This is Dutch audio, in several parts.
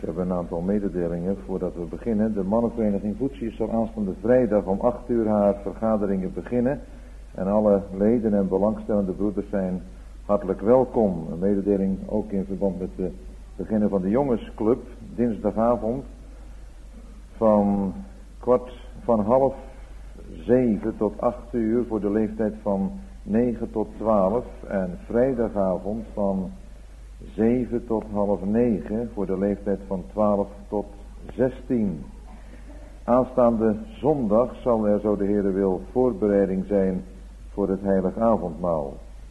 We hebben een aantal mededelingen voordat we beginnen. De mannenvereniging Voetsie zal aanstaande vrijdag om 8 uur haar vergaderingen beginnen. En alle leden en belangstellende broeders zijn hartelijk welkom. Een mededeling ook in verband met het beginnen van de jongensclub. Dinsdagavond van 6:30 tot 8 uur voor de leeftijd van 9 tot 12. En vrijdagavond van 7 tot 8:30 voor de leeftijd van 12 tot 16. Aanstaande zondag zal er, zo de Heere wil, voorbereiding zijn voor het heilig avondmaal.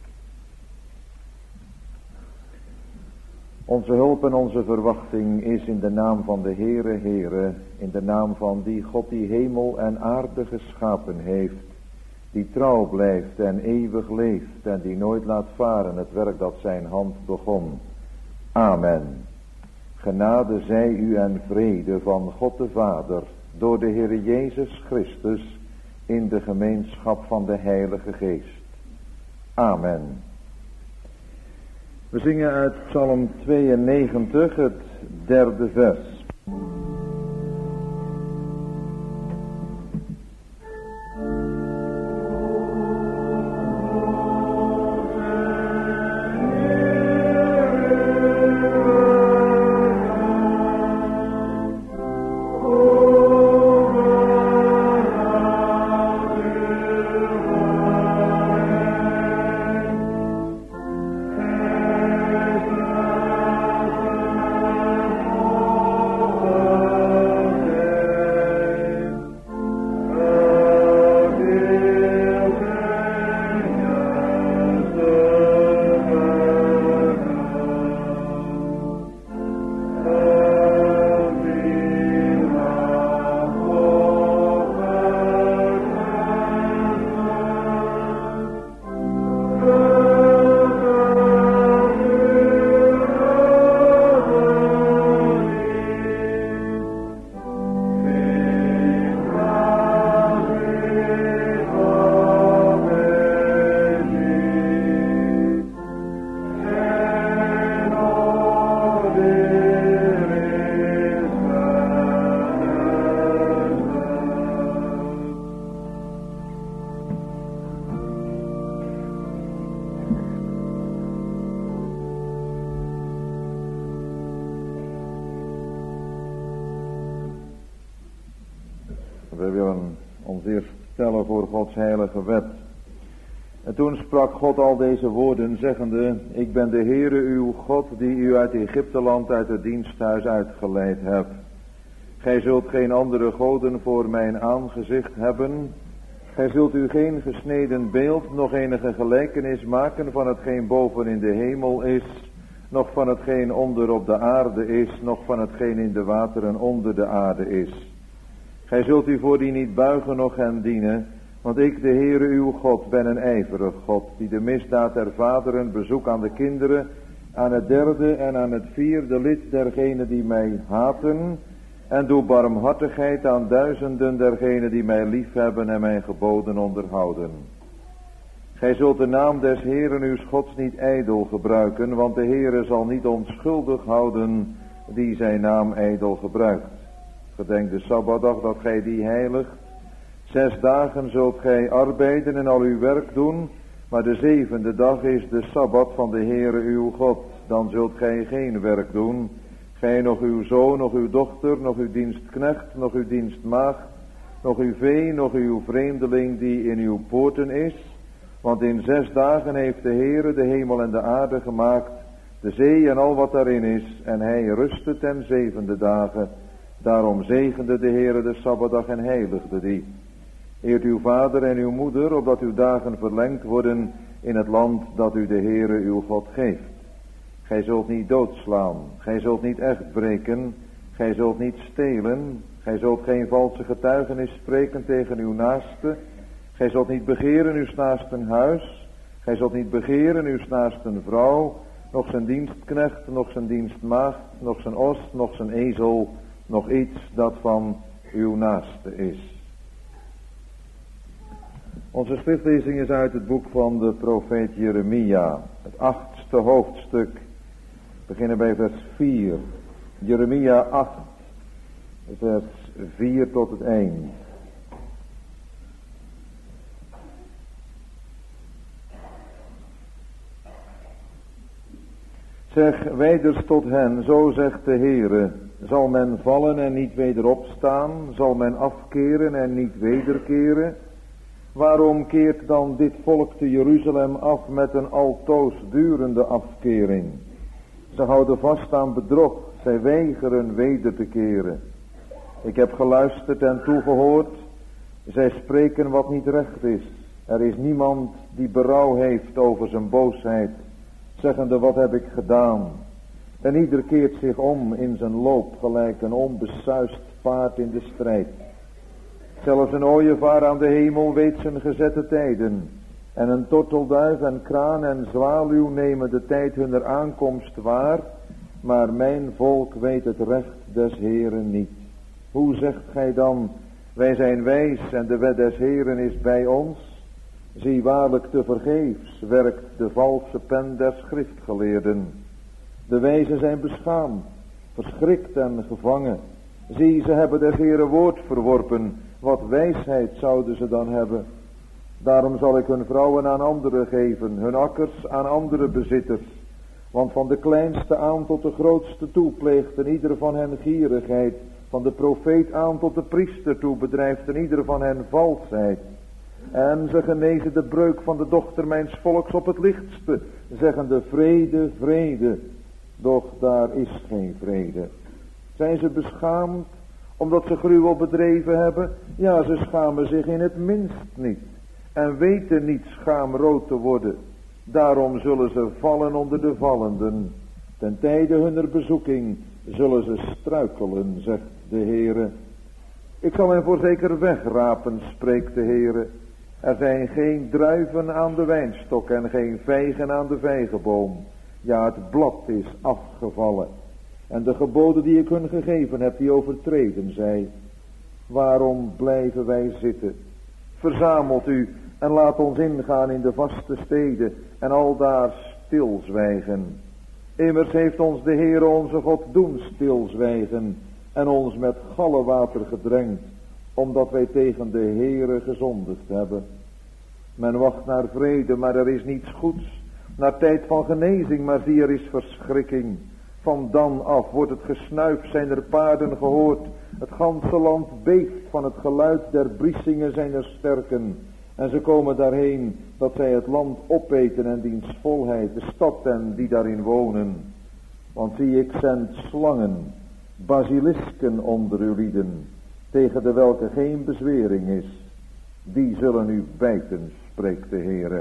Onze hulp en onze verwachting is in de naam van de Heere, in de naam van die God die hemel en aarde geschapen heeft, die trouw blijft en eeuwig leeft en die nooit laat varen het werk dat zijn hand begon. Amen. Genade zij u en vrede van God de Vader, door de Heere Jezus Christus, in de gemeenschap van de Heilige Geest. Amen. We zingen uit Psalm 92, het 3e vers. We willen ons eerst stellen voor Gods heilige wet. En toen sprak God al deze woorden, zeggende: Ik ben de Heere uw God, die u uit Egypteland, uit het diensthuis uitgeleid hebt. Gij zult geen andere goden voor mijn aangezicht hebben. Gij zult u geen gesneden beeld, nog enige gelijkenis maken van hetgeen boven in de hemel is, nog van hetgeen onder op de aarde is, nog van hetgeen in de wateren onder de aarde is. Gij zult u voor die niet buigen, noch hen dienen, want ik, de Heere uw God, ben een ijverig God, die de misdaad der vaderen bezoek aan de kinderen, aan het 3e en aan het 4e lid dergenen die mij haten, en doe barmhartigheid aan duizenden dergenen die mij liefhebben en mijn geboden onderhouden. Gij zult de naam des Heeren uws Gods niet ijdel gebruiken, want de Heere zal niet onschuldig houden die zijn naam ijdel gebruikt. Gedenk de Sabbatdag dat gij die heiligt. 6 dagen zult gij arbeiden en al uw werk doen, maar de 7e dag is de Sabbat van de Heere uw God. Dan zult gij geen werk doen, gij nog uw zoon, nog uw dochter, nog uw dienstknecht, nog uw dienstmaagd, nog uw vee, nog uw vreemdeling die in uw poorten is. Want in 6 dagen heeft de Heere de hemel en de aarde gemaakt, de zee en al wat daarin is, en hij rustte ten 7e dagen. Daarom zegende de Heere de Sabbatdag en heiligde die. Eert uw vader en uw moeder, opdat uw dagen verlengd worden in het land dat u de Heere uw God geeft. Gij zult niet doodslaan, gij zult niet echt breken, gij zult niet stelen, gij zult geen valse getuigenis spreken tegen uw naaste, gij zult niet begeren uw naasten huis, gij zult niet begeren uw naasten vrouw, nog zijn dienstknecht, nog zijn dienstmaagd, nog zijn os, nog zijn ezel, nog iets dat van uw naaste is. Onze schriftlezing is uit het boek van de profeet Jeremia, het 8e hoofdstuk, beginnen bij vers 4. Jeremia 8, vers 4 tot het eind. Zeg wijders tot hen, zo zegt de Heere, zal men vallen en niet weder opstaan, zal men afkeren en niet wederkeren? Waarom keert dan dit volk te Jeruzalem af met een altoos durende afkering? Ze houden vast aan bedrog, zij weigeren weder te keren. Ik heb geluisterd en toegehoord, zij spreken wat niet recht is. Er is niemand die berouw heeft over zijn boosheid, zeggende wat heb ik gedaan. En ieder keert zich om in zijn loop, gelijk een onbesuist paard in de strijd. Zelfs een ooievaar aan de hemel weet zijn gezette tijden. En een tortelduif en kraan en zwaluw nemen de tijd hunner aankomst waar. Maar mijn volk weet het recht des Heeren niet. Hoe zegt gij dan, wij zijn wijs en de wet des Heeren is bij ons? Zie, waarlijk te vergeefs werkt de valse pen der schriftgeleerden. De wijzen zijn beschaamd, verschrikt en gevangen. Zie, ze hebben des Heeren woord verworpen. Wat wijsheid zouden ze dan hebben? Daarom zal ik hun vrouwen aan anderen geven, hun akkers aan andere bezitters. Want van de kleinste aan tot de grootste toe pleegt een ieder van hen gierigheid. Van de profeet aan tot de priester toe bedrijft een ieder van hen valsheid. En ze genezen de breuk van de dochter mijns volks op het lichtste, zeggende vrede, vrede, doch daar is geen vrede. Zijn ze beschaamd omdat ze gruwel bedreven hebben? Ja, ze schamen zich in het minst niet en weten niet schaamrood te worden. Daarom zullen ze vallen onder de vallenden. Ten tijde hunner bezoeking zullen ze struikelen, zegt de Heere. Ik zal hen voorzeker wegrapen, spreekt de Heere. Er zijn geen druiven aan de wijnstok en geen vijgen aan de vijgenboom. Ja, het blad is afgevallen. En de geboden die ik hun gegeven heb, die overtreden zij. Waarom blijven wij zitten? Verzamelt u en laat ons ingaan in de vaste steden en aldaar stilzwijgen. Immers heeft ons de Heere onze God doen stilzwijgen en ons met gallewater gedrenkt, omdat wij tegen de Heere gezondigd hebben. Men wacht naar vrede, maar er is niets goeds. Naar tijd van genezing, maar zie, er is verschrikking. Van dan af wordt het gesnuif zijner paarden gehoord. Het ganse land beeft van het geluid der briesingen zijner sterken. En ze komen daarheen dat zij het land opeten en diens volheid, de stad en die daarin wonen. Want zie, ik zend slangen, basilisken onder uw lieden, tegen de welke geen bezwering is. Die zullen u bijten, spreekt de Heere.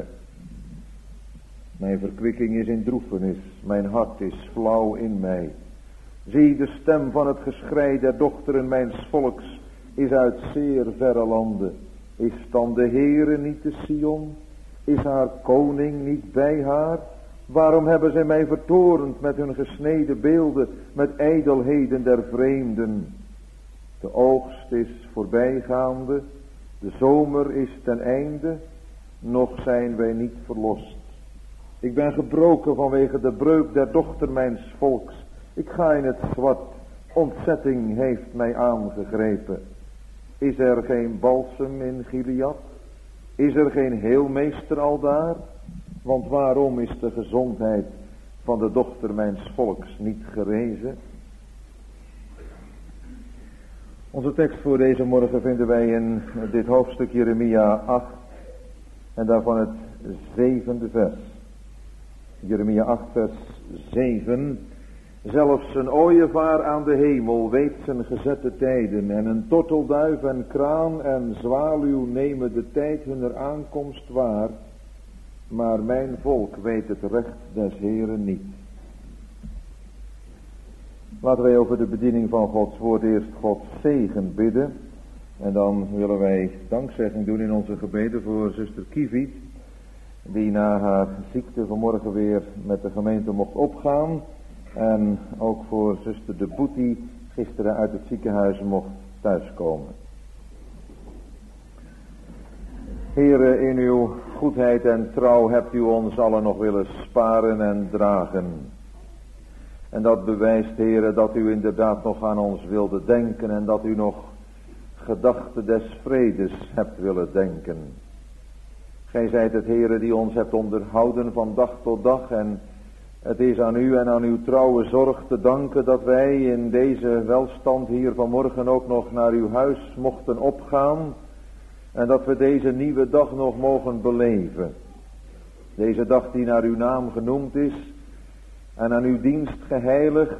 Mijn verkwikking is in droefenis, mijn hart is flauw in mij. Zie, de stem van het geschrei der dochteren mijns volks is uit zeer verre landen. Is dan de Heere niet te Sion? Is haar koning niet bij haar? Waarom hebben zij mij vertorend met hun gesneden beelden, met ijdelheden der vreemden? De oogst is voorbijgaande, de zomer is ten einde, nog zijn wij niet verlost. Ik ben gebroken vanwege de breuk der dochter mijns volks. Ik ga in het zwart, ontzetting heeft mij aangegrepen. Is er geen balsem in Gilead? Is er geen heelmeester aldaar? Want waarom is de gezondheid van de dochter mijns volks niet gerezen? Onze tekst voor deze morgen vinden wij in dit hoofdstuk Jeremia 8 en daarvan het 7e vers. Jeremia 8 vers 7. Zelfs een ooievaar aan de hemel weet zijn gezette tijden en een tortelduif en kraan en zwaluw nemen de tijd hunner aankomst waar, maar mijn volk weet het recht des Heeren niet. Laten wij over de bediening van Gods woord eerst Gods zegen bidden. En dan willen wij dankzegging doen in onze gebeden voor zuster Kiviet, die na haar ziekte vanmorgen weer met de gemeente mocht opgaan. En ook voor zuster de Boet die gisteren uit het ziekenhuis mocht thuiskomen. Heere, in uw goedheid en trouw hebt u ons allen nog willen sparen en dragen. En dat bewijst, Heere, dat u inderdaad nog aan ons wilde denken en dat u nog gedachten des vredes hebt willen denken. Gij zijt het, Heere, die ons hebt onderhouden van dag tot dag en het is aan u en aan uw trouwe zorg te danken dat wij in deze welstand hier vanmorgen ook nog naar uw huis mochten opgaan en dat we deze nieuwe dag nog mogen beleven. Deze dag die naar uw naam genoemd is en aan uw dienst geheiligd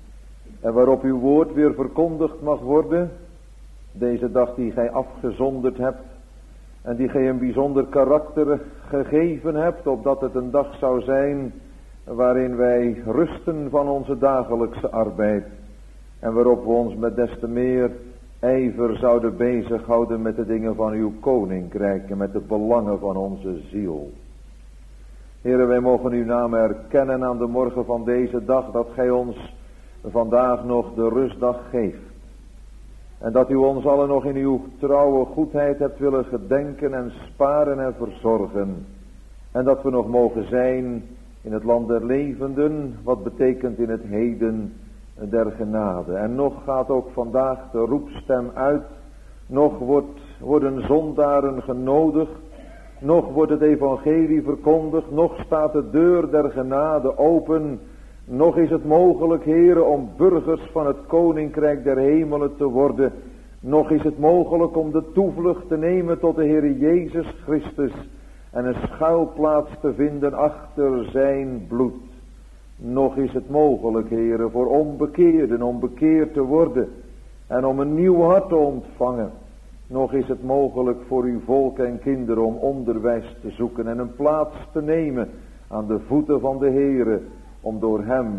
en waarop uw woord weer verkondigd mag worden. Deze dag die gij afgezonderd hebt en die gij een bijzonder karakter gegeven hebt, opdat het een dag zou zijn waarin wij rusten van onze dagelijkse arbeid en waarop we ons met des te meer ijver zouden bezighouden met de dingen van uw koninkrijk en met de belangen van onze ziel. Heere, wij mogen uw naam erkennen aan de morgen van deze dag dat gij ons vandaag nog de rustdag geeft. En dat u ons allen nog in uw trouwe goedheid hebt willen gedenken en sparen en verzorgen. En dat we nog mogen zijn in het land der levenden, wat betekent in het heden der genade. En nog gaat ook vandaag de roepstem uit, nog worden zondaren genodigd, nog wordt het evangelie verkondigd, nog staat de deur der genade open, nog is het mogelijk, Heere, om burgers van het koninkrijk der hemelen te worden, nog is het mogelijk om de toevlucht te nemen tot de Heere Jezus Christus en een schuilplaats te vinden achter zijn bloed. Nog is het mogelijk, Heere, voor onbekeerden om bekeerd te worden en om een nieuw hart te ontvangen. Nog is het mogelijk voor uw volk en kinderen om onderwijs te zoeken en een plaats te nemen aan de voeten van de Heere, om door hem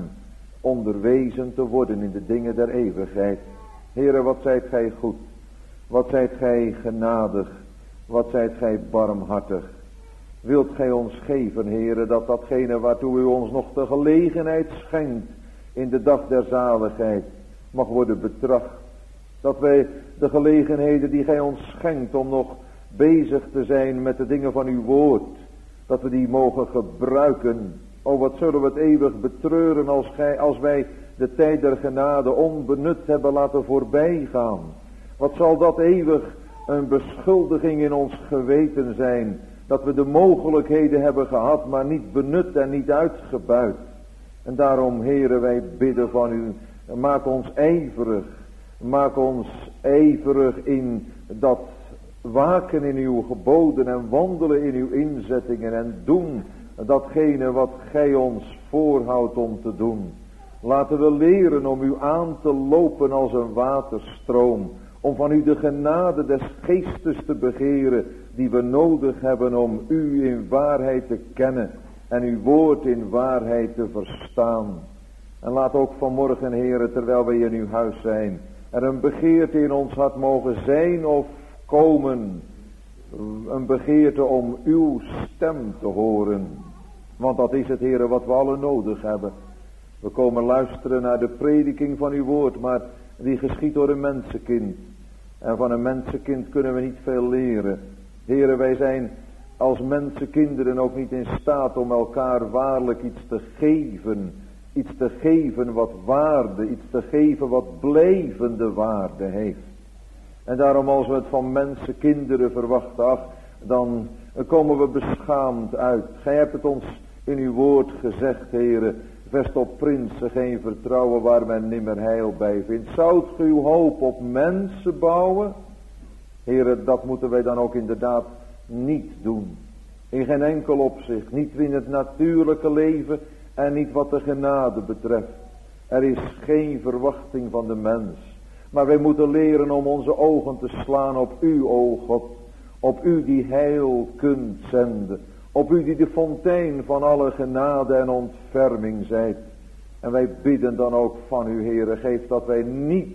onderwezen te worden in de dingen der eeuwigheid. Heere, wat zijt gij goed, wat zijt gij genadig, wat zijt gij barmhartig. Wilt gij ons geven, Heere, dat datgene waartoe u ons nog de gelegenheid schenkt in de dag der zaligheid mag worden betracht. Dat wij de gelegenheden die gij ons schenkt om nog bezig te zijn met de dingen van uw woord, dat we die mogen gebruiken. O, wat zullen we het eeuwig betreuren als wij de tijd der genade onbenut hebben laten voorbijgaan. Wat zal dat eeuwig een beschuldiging in ons geweten zijn, dat we de mogelijkheden hebben gehad, maar niet benut en niet uitgebuit. En daarom, Heere, wij bidden van u, maak ons ijverig. Maak ons ijverig in dat waken in uw geboden en wandelen in uw inzettingen en doen datgene wat gij ons voorhoudt om te doen. Laten we leren om u aan te lopen als een waterstroom, om van u de genade des geestes te begeren die we nodig hebben om u in waarheid te kennen en uw woord in waarheid te verstaan. En laat ook vanmorgen, Heere, terwijl wij in uw huis zijn, er een begeerte in ons hart mogen zijn of komen. Een begeerte om uw stem te horen. Want dat is het, Heere, wat we allen nodig hebben. We komen luisteren naar de prediking van uw woord, maar die geschiet door een mensenkind. En van een mensenkind kunnen we niet veel leren. Heere, wij zijn als mensenkinderen ook niet in staat om elkaar waarlijk iets te geven. Iets te geven wat waarde, iets te geven wat blijvende waarde heeft. En daarom als we het van mensenkinderen verwachten, dan komen we beschaamd uit. Gij hebt het ons in uw woord gezegd, Heere, vest op prinsen geen vertrouwen waar men nimmer heil bij vindt. Zoudt ge uw hoop op mensen bouwen? Heere, dat moeten wij dan ook inderdaad niet doen. In geen enkel opzicht, niet in het natuurlijke leven en niet wat de genade betreft. Er is geen verwachting van de mens. Maar wij moeten leren om onze ogen te slaan op u, o God. Op u die heil kunt zenden. Op u die de fontein van alle genade en ontferming zijt. En wij bidden dan ook van u, Heere, geef dat wij niet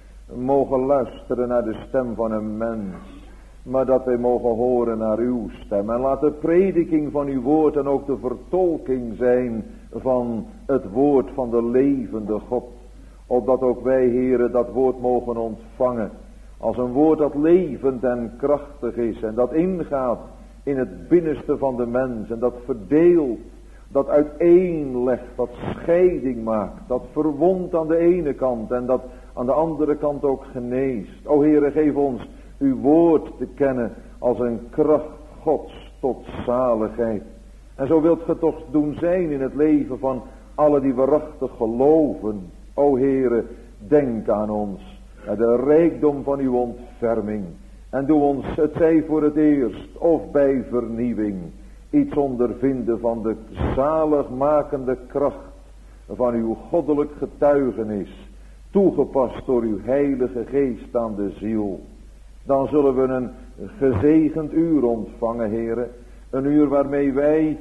mogen luisteren naar de stem van een mens. Maar dat wij mogen horen naar uw stem. En laat de prediking van uw woord en ook de vertolking zijn van het woord van de levende God. Opdat ook wij, Heere, dat woord mogen ontvangen. Als een woord dat levend en krachtig is. En dat ingaat in het binnenste van de mens. En dat verdeelt dat uiteenlegt, dat scheiding maakt, dat verwondt aan de ene kant en dat aan de andere kant ook geneest. O Heere, geef ons uw woord te kennen als een kracht Gods tot zaligheid. En zo wilt ge toch doen zijn in het leven van alle die waarachtig geloven. O Heere, denk aan ons, de rijkdom van uw ontferming. En doe ons, het zij voor het eerst of bij vernieuwing, iets ondervinden van de zaligmakende kracht van uw goddelijk getuigenis, toegepast door uw heilige geest aan de ziel. Dan zullen we een gezegend uur ontvangen, Heere. Een uur waarmee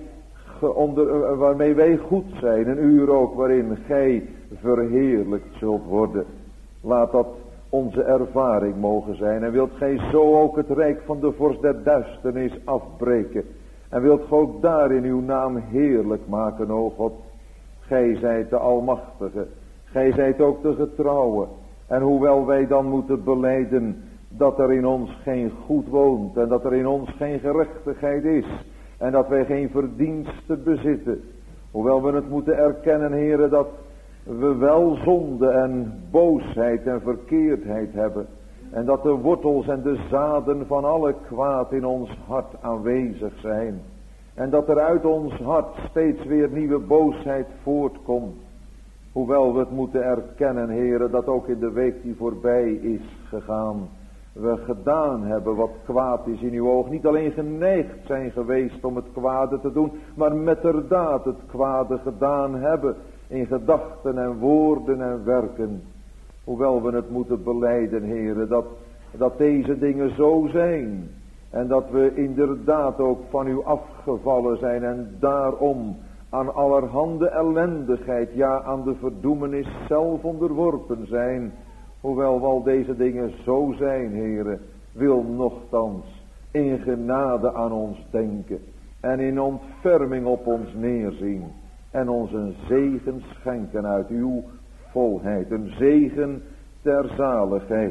wij goed zijn. Een uur ook waarin gij verheerlijkt zult worden. Laat dat onze ervaring mogen zijn. En wilt gij zo ook het rijk van de vorst der duisternis afbreken. En wilt gij ook daarin uw naam heerlijk maken, o God. Gij zijt de Almachtige. Gij zijt ook de Getrouwe. En hoewel wij dan moeten belijden dat er in ons geen goed woont. En dat er in ons geen gerechtigheid is. En dat wij geen verdiensten bezitten. Hoewel we het moeten erkennen, Heere, dat we wel zonde en boosheid en verkeerdheid hebben. En dat de wortels en de zaden van alle kwaad in ons hart aanwezig zijn. En dat er uit ons hart steeds weer nieuwe boosheid voortkomt. Hoewel we het moeten erkennen, Heere, dat ook in de week die voorbij is gegaan, we gedaan hebben wat kwaad is in uw oog. Niet alleen geneigd zijn geweest om het kwade te doen, maar metterdaad het kwade gedaan hebben. In gedachten en woorden en werken. Hoewel we het moeten belijden, Heere, dat deze dingen zo zijn. En dat we inderdaad ook van u afgevallen zijn. En daarom aan allerhande ellendigheid, ja aan de verdoemenis zelf onderworpen zijn. Hoewel we al deze dingen zo zijn, Heere, wil nochtans in genade aan ons denken. En in ontferming op ons neerzien. En ons een zegen schenken uit uw volheid. Een zegen ter zaligheid.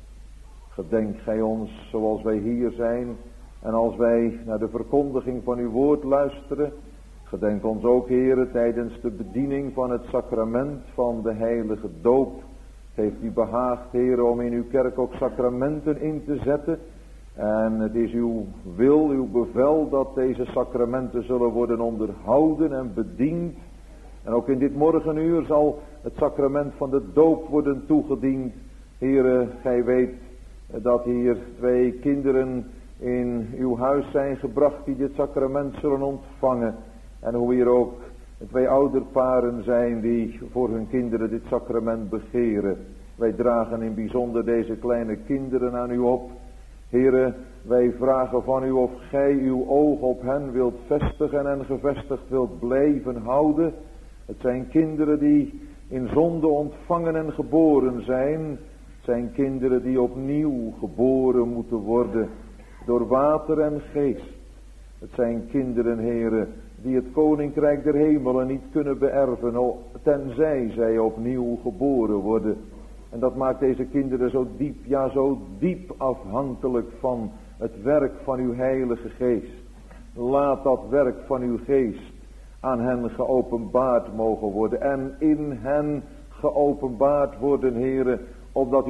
Gedenk gij ons zoals wij hier zijn. En als wij naar de verkondiging van uw woord luisteren. Gedenk ons ook, Heere, tijdens de bediening van het sacrament van de heilige doop. Heeft u behaagd, Heere, om in uw kerk ook sacramenten in te zetten. En het is uw wil, uw bevel dat deze sacramenten zullen worden onderhouden en bediend. En ook in dit morgenuur zal het sacrament van de doop worden toegediend. Heere, gij weet dat hier 2 kinderen in uw huis zijn gebracht die dit sacrament zullen ontvangen. En hoe hier ook 2 ouderparen zijn die voor hun kinderen dit sacrament begeren. Wij dragen in bijzonder deze kleine kinderen aan u op. Heere, wij vragen van u of gij uw oog op hen wilt vestigen en gevestigd wilt blijven houden. Het zijn kinderen die in zonde ontvangen en geboren zijn. Het zijn kinderen die opnieuw geboren moeten worden door water en geest. Het zijn kinderen, Heere, die het koninkrijk der hemelen niet kunnen beërven, tenzij zij opnieuw geboren worden. En dat maakt deze kinderen zo diep, ja zo diep afhankelijk van het werk van uw heilige geest. Laat dat werk van uw geest aan hen geopenbaard mogen worden. En in hen geopenbaard worden, Heere, opdat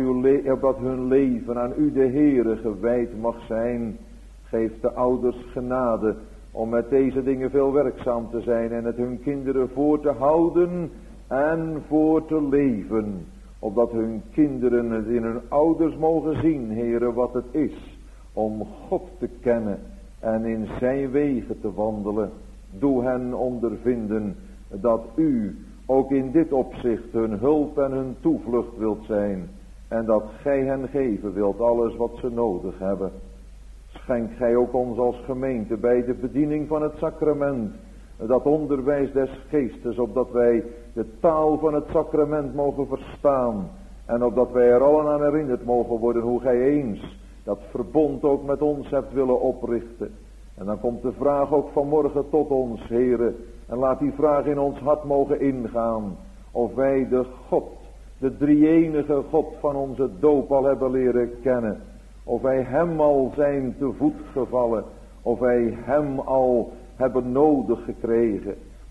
hun leven aan u de Heere gewijd mag zijn. Geef de ouders genade om met deze dingen veel werkzaam te zijn en het hun kinderen voor te houden en voor te leven. Opdat hun kinderen het in hun ouders mogen zien, Heere, wat het is om God te kennen en in zijn wegen te wandelen. Doe hen ondervinden dat u ook in dit opzicht hun hulp en hun toevlucht wilt zijn. En dat gij hen geven wilt alles wat ze nodig hebben. Schenk gij ook ons als gemeente bij de bediening van het sacrament dat onderwijs des geestes, opdat wij de taal van het sacrament mogen verstaan. En opdat wij er allen aan herinnerd mogen worden hoe gij eens dat verbond ook met ons hebt willen oprichten. En dan komt de vraag ook vanmorgen tot ons, Heere. En laat die vraag in ons hart mogen ingaan. Of wij de God, de drie-enige God van onze doop al hebben leren kennen. Of wij hem al zijn te voet gevallen. Of wij hem al hebben nodig gekregen.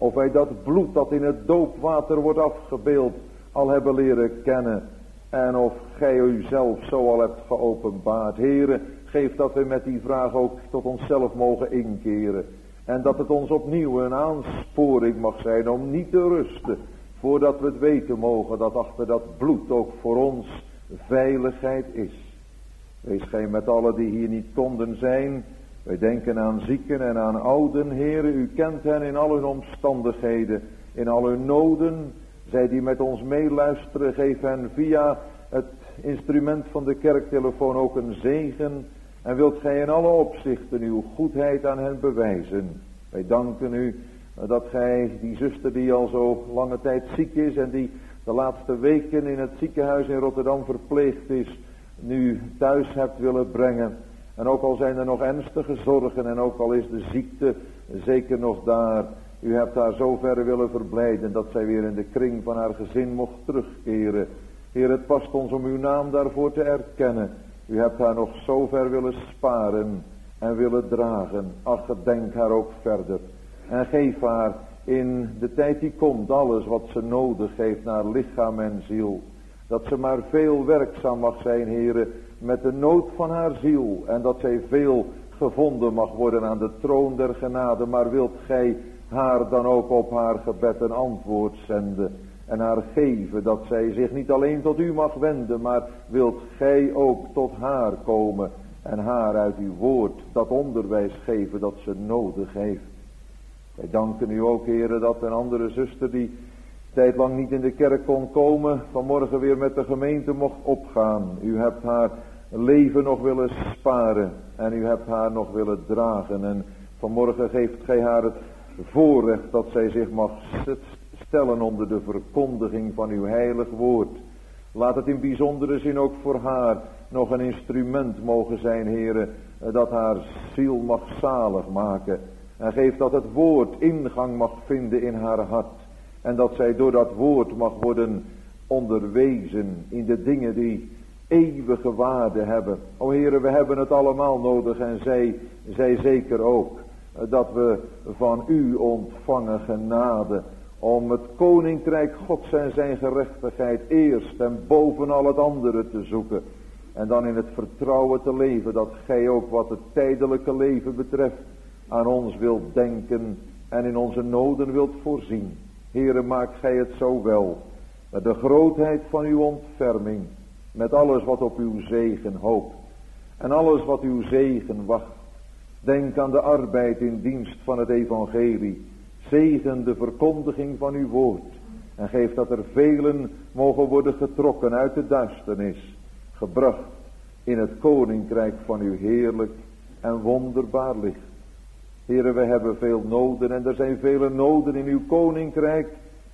Of wij dat bloed dat in het doopwater wordt afgebeeld al hebben leren kennen. En of gij uzelf zo al hebt geopenbaard. Heere, geef dat we met die vraag ook tot onszelf mogen inkeren. En dat het ons opnieuw een aansporing mag zijn om niet te rusten. Voordat we het weten mogen dat achter dat bloed ook voor ons veiligheid is. Wees gij met allen die hier niet konden zijn. Wij denken aan zieken en aan ouden. Heere, u kent hen in al hun omstandigheden, in al hun noden. Zij die met ons meeluisteren, geef hen via het instrument van de kerktelefoon ook een zegen. En wilt gij in alle opzichten uw goedheid aan hen bewijzen. Wij danken u dat gij die zuster die al zo lange tijd ziek is en die de laatste weken in het ziekenhuis in Rotterdam verpleegd is, nu thuis hebt willen brengen. En ook al zijn er nog ernstige zorgen en ook al is de ziekte zeker nog daar, u hebt haar zo ver willen verblijden dat zij weer in de kring van haar gezin mocht terugkeren. Heer, het past ons om uw naam daarvoor te erkennen. U hebt haar nog zo ver willen sparen en willen dragen. Ach, gedenk haar ook verder. En geef haar in de tijd die komt alles wat ze nodig heeft naar lichaam en ziel. Dat ze maar veel werkzaam mag zijn, Heere, met de nood van haar ziel. En dat zij veel gevonden mag worden aan de troon der genade. Maar wilt gij haar dan ook op haar gebed een antwoord zenden. En haar geven dat zij zich niet alleen tot u mag wenden. Maar wilt gij ook tot haar komen. En haar uit uw woord dat onderwijs geven dat ze nodig heeft. Wij danken u ook, Heere, dat een andere zuster die tijdlang niet in de kerk kon komen, vanmorgen weer met de gemeente mocht opgaan. U hebt haar leven nog willen sparen en u hebt haar nog willen dragen. En vanmorgen geeft gij haar het voorrecht dat zij zich mag stellen onder de verkondiging van uw heilig woord. Laat het in bijzondere zin ook voor haar nog een instrument mogen zijn, Heere, dat haar ziel mag zalig maken. En geef dat het woord ingang mag vinden in haar hart. En dat zij door dat woord mag worden onderwezen in de dingen die eeuwige waarde hebben. O Heere, we hebben het allemaal nodig en zij zeker ook. Dat we van u ontvangen genade om het koninkrijk Gods en zijn gerechtigheid eerst en boven al het andere te zoeken. En dan in het vertrouwen te leven dat gij ook wat het tijdelijke leven betreft aan ons wilt denken en in onze noden wilt voorzien. Heere, maak gij het zo wel, met de grootheid van uw ontferming, met alles wat op uw zegen hoopt en alles wat uw zegen wacht. Denk aan de arbeid in dienst van het evangelie, zegen de verkondiging van uw woord en geef dat er velen mogen worden getrokken uit de duisternis, gebracht in het koninkrijk van uw heerlijk en wonderbaar licht. Heere, we hebben veel noden en er zijn vele noden in uw koninkrijk.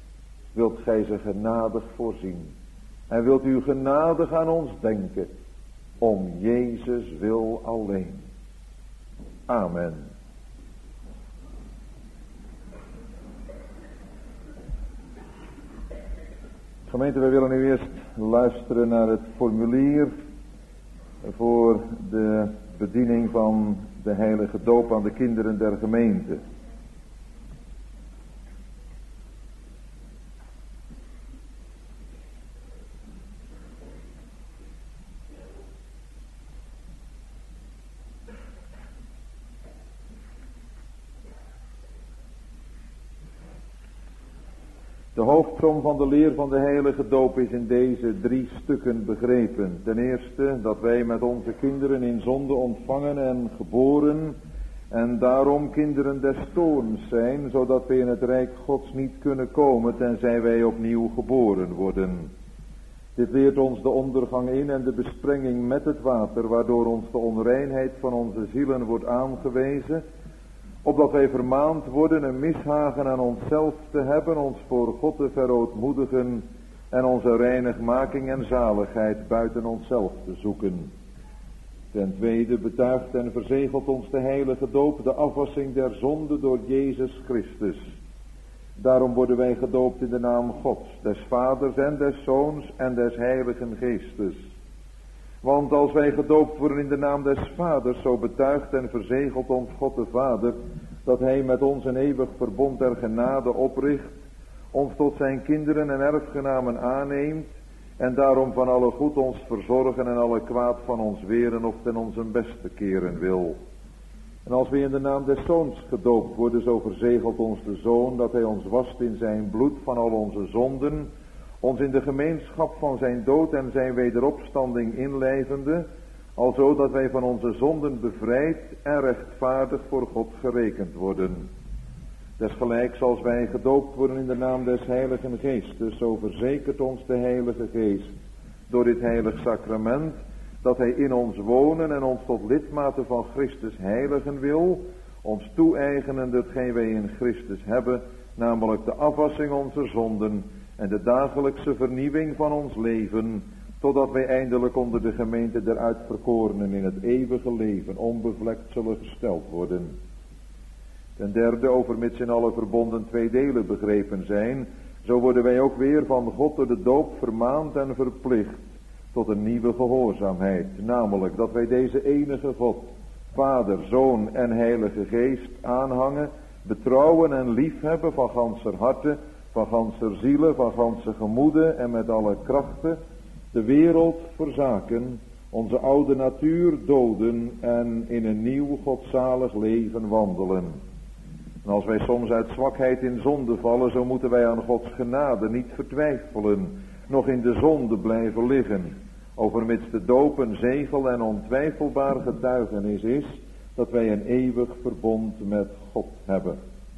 Wilt gij ze genadig voorzien. En wilt u genadig aan ons denken. Om Jezus wil alleen. Amen. Gemeente, wij willen nu eerst luisteren naar het formulier voor de bediening van de heilige doop aan de kinderen der gemeente. De hoofdsom van de leer van de heilige doop is in deze 3 stukken begrepen. Ten eerste dat wij met onze kinderen in zonde ontvangen en geboren en daarom kinderen des toorns zijn, zodat wij in het rijk Gods niet kunnen komen tenzij wij opnieuw geboren worden. Dit leert ons de ondergang in en de besprenging met het water, waardoor ons de onreinheid van onze zielen wordt aangewezen, opdat wij vermaand worden een mishagen aan onszelf te hebben, ons voor God te verootmoedigen en onze reinigmaking en zaligheid buiten onszelf te zoeken. Ten tweede betuigt en verzegelt ons de heilige doop de afwassing der zonde door Jezus Christus. Daarom worden wij gedoopt in de naam Gods, des Vaders en des Zoons en des Heiligen Geestes. Want als wij gedoopt worden in de naam des Vaders, zo betuigt en verzegelt ons God de Vader dat hij met ons een eeuwig verbond der genade opricht, ons tot zijn kinderen en erfgenamen aanneemt, en daarom van alle goed ons verzorgen en alle kwaad van ons weren of ten onze beste keren wil. En als we in de naam des Zoons gedoopt worden, zo verzegelt ons de Zoon dat hij ons wast in zijn bloed van al onze zonden, ons in de gemeenschap van zijn dood en zijn wederopstanding inlijvende, alzo dat wij van onze zonden bevrijd en rechtvaardig voor God gerekend worden. Desgelijks als wij gedoopt worden in de naam des Heiligen Geestes, zo verzekert ons de Heilige Geest door dit heilig sacrament, dat hij in ons wonen en ons tot lidmaten van Christus heiligen wil, ons toe-eigenen hetgeen wij in Christus hebben, namelijk de afwassing onze zonden en de dagelijkse vernieuwing van ons leven, totdat wij eindelijk onder de gemeente der uitverkorenen in het eeuwige leven onbevlekt zullen gesteld worden. Ten derde, overmits in alle verbonden twee delen begrepen zijn, zo worden wij ook weer van God door de doop vermaand en verplicht tot een nieuwe gehoorzaamheid, namelijk dat wij deze enige God, Vader, Zoon en Heilige Geest aanhangen, betrouwen en liefhebben van ganser harte, van ganser ziele, van ganse gemoede en met alle krachten, de wereld verzaken, onze oude natuur doden en in een nieuw godzalig leven wandelen. En als wij soms uit zwakheid in zonde vallen, zo moeten wij aan Gods genade niet vertwijfelen, nog in de zonde blijven liggen, overmits de doop een zegel en ontwijfelbaar getuigenis is dat wij een eeuwig verbond met God hebben.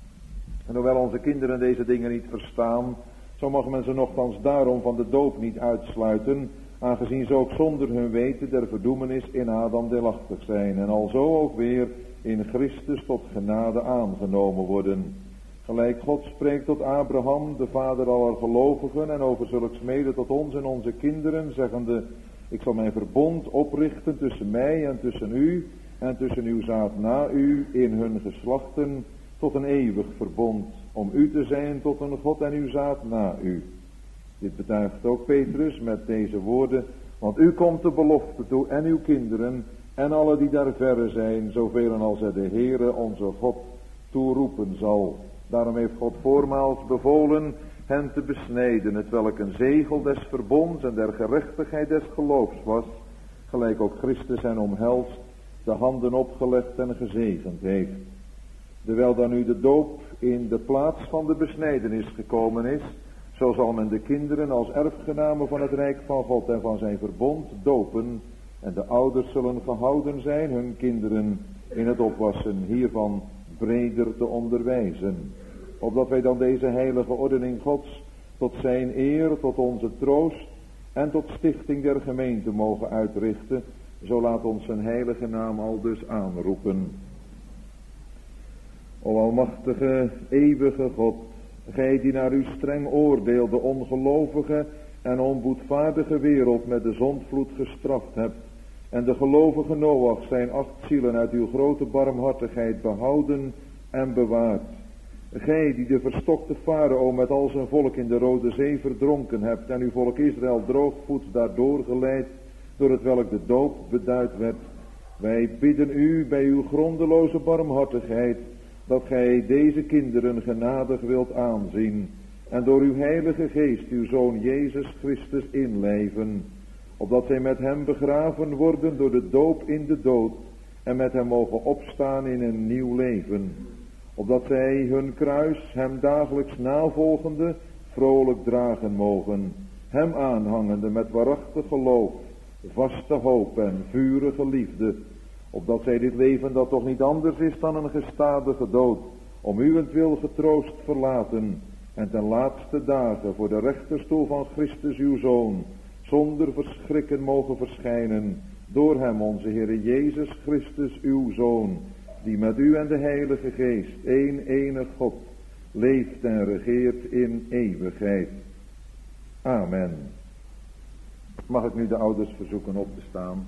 En hoewel onze kinderen deze dingen niet verstaan, zo mag men ze nochtans daarom van de doop niet uitsluiten, aangezien ze ook zonder hun weten der verdoemenis in Adam deelachtig zijn en alzo ook weer in Christus tot genade aangenomen worden. Gelijk God spreekt tot Abraham, de vader aller gelovigen, en over zulks mede tot ons en onze kinderen, zeggende: ik zal mijn verbond oprichten tussen mij en tussen u, en tussen uw zaad na u, in hun geslachten, tot een eeuwig verbond, om u te zijn tot een God en uw zaad na u. Dit betuigt ook Petrus met deze woorden: want u komt de belofte toe en uw kinderen, en alle die daar verre zijn, zoveel als hij de Heere onze God toeroepen zal. Daarom heeft God voormaals bevolen hen te besnijden, hetwelk een zegel des verbonds en der gerechtigheid des geloofs was, gelijk ook Christus hen omhelst, de handen opgelegd en gezegend heeft. Terwijl dan nu de doop in de plaats van de besnijdenis gekomen is, zo zal men de kinderen als erfgenamen van het rijk van God en van zijn verbond dopen, en de ouders zullen gehouden zijn hun kinderen in het opwassen hiervan breder te onderwijzen. Opdat wij dan deze heilige ordening Gods tot zijn eer, tot onze troost en tot stichting der gemeente mogen uitrichten, zo laat ons zijn heilige naam aldus aanroepen. O almachtige, eeuwige God, gij die naar uw streng oordeel de ongelovige en onboedvaardige wereld met de zondvloed gestraft hebt, en de gelovige Noach zijn 8 zielen uit uw grote barmhartigheid behouden en bewaard. Gij die de verstokte Farao met al zijn volk in de Rode Zee verdronken hebt en uw volk Israël droogvoets daardoor geleid, door het welk de doop beduid werd. Wij bidden u bij uw grondeloze barmhartigheid, dat gij deze kinderen genadig wilt aanzien, en door uw heilige geest uw Zoon Jezus Christus inlijven, opdat zij met hem begraven worden door de doop in de dood, en met hem mogen opstaan in een nieuw leven. Opdat zij hun kruis, hem dagelijks navolgende, vrolijk dragen mogen, hem aanhangende met waarachtig geloof, vaste hoop en vurige liefde, opdat zij dit leven dat toch niet anders is dan een gestadige dood, om uwentwil getroost verlaten, en ten laatste dagen voor de rechterstoel van Christus uw Zoon, zonder verschrikken mogen verschijnen, door hem onze Heere Jezus Christus uw Zoon, die met u en de Heilige Geest, één enig God, leeft en regeert in eeuwigheid. Amen. Mag ik nu de ouders verzoeken op te staan?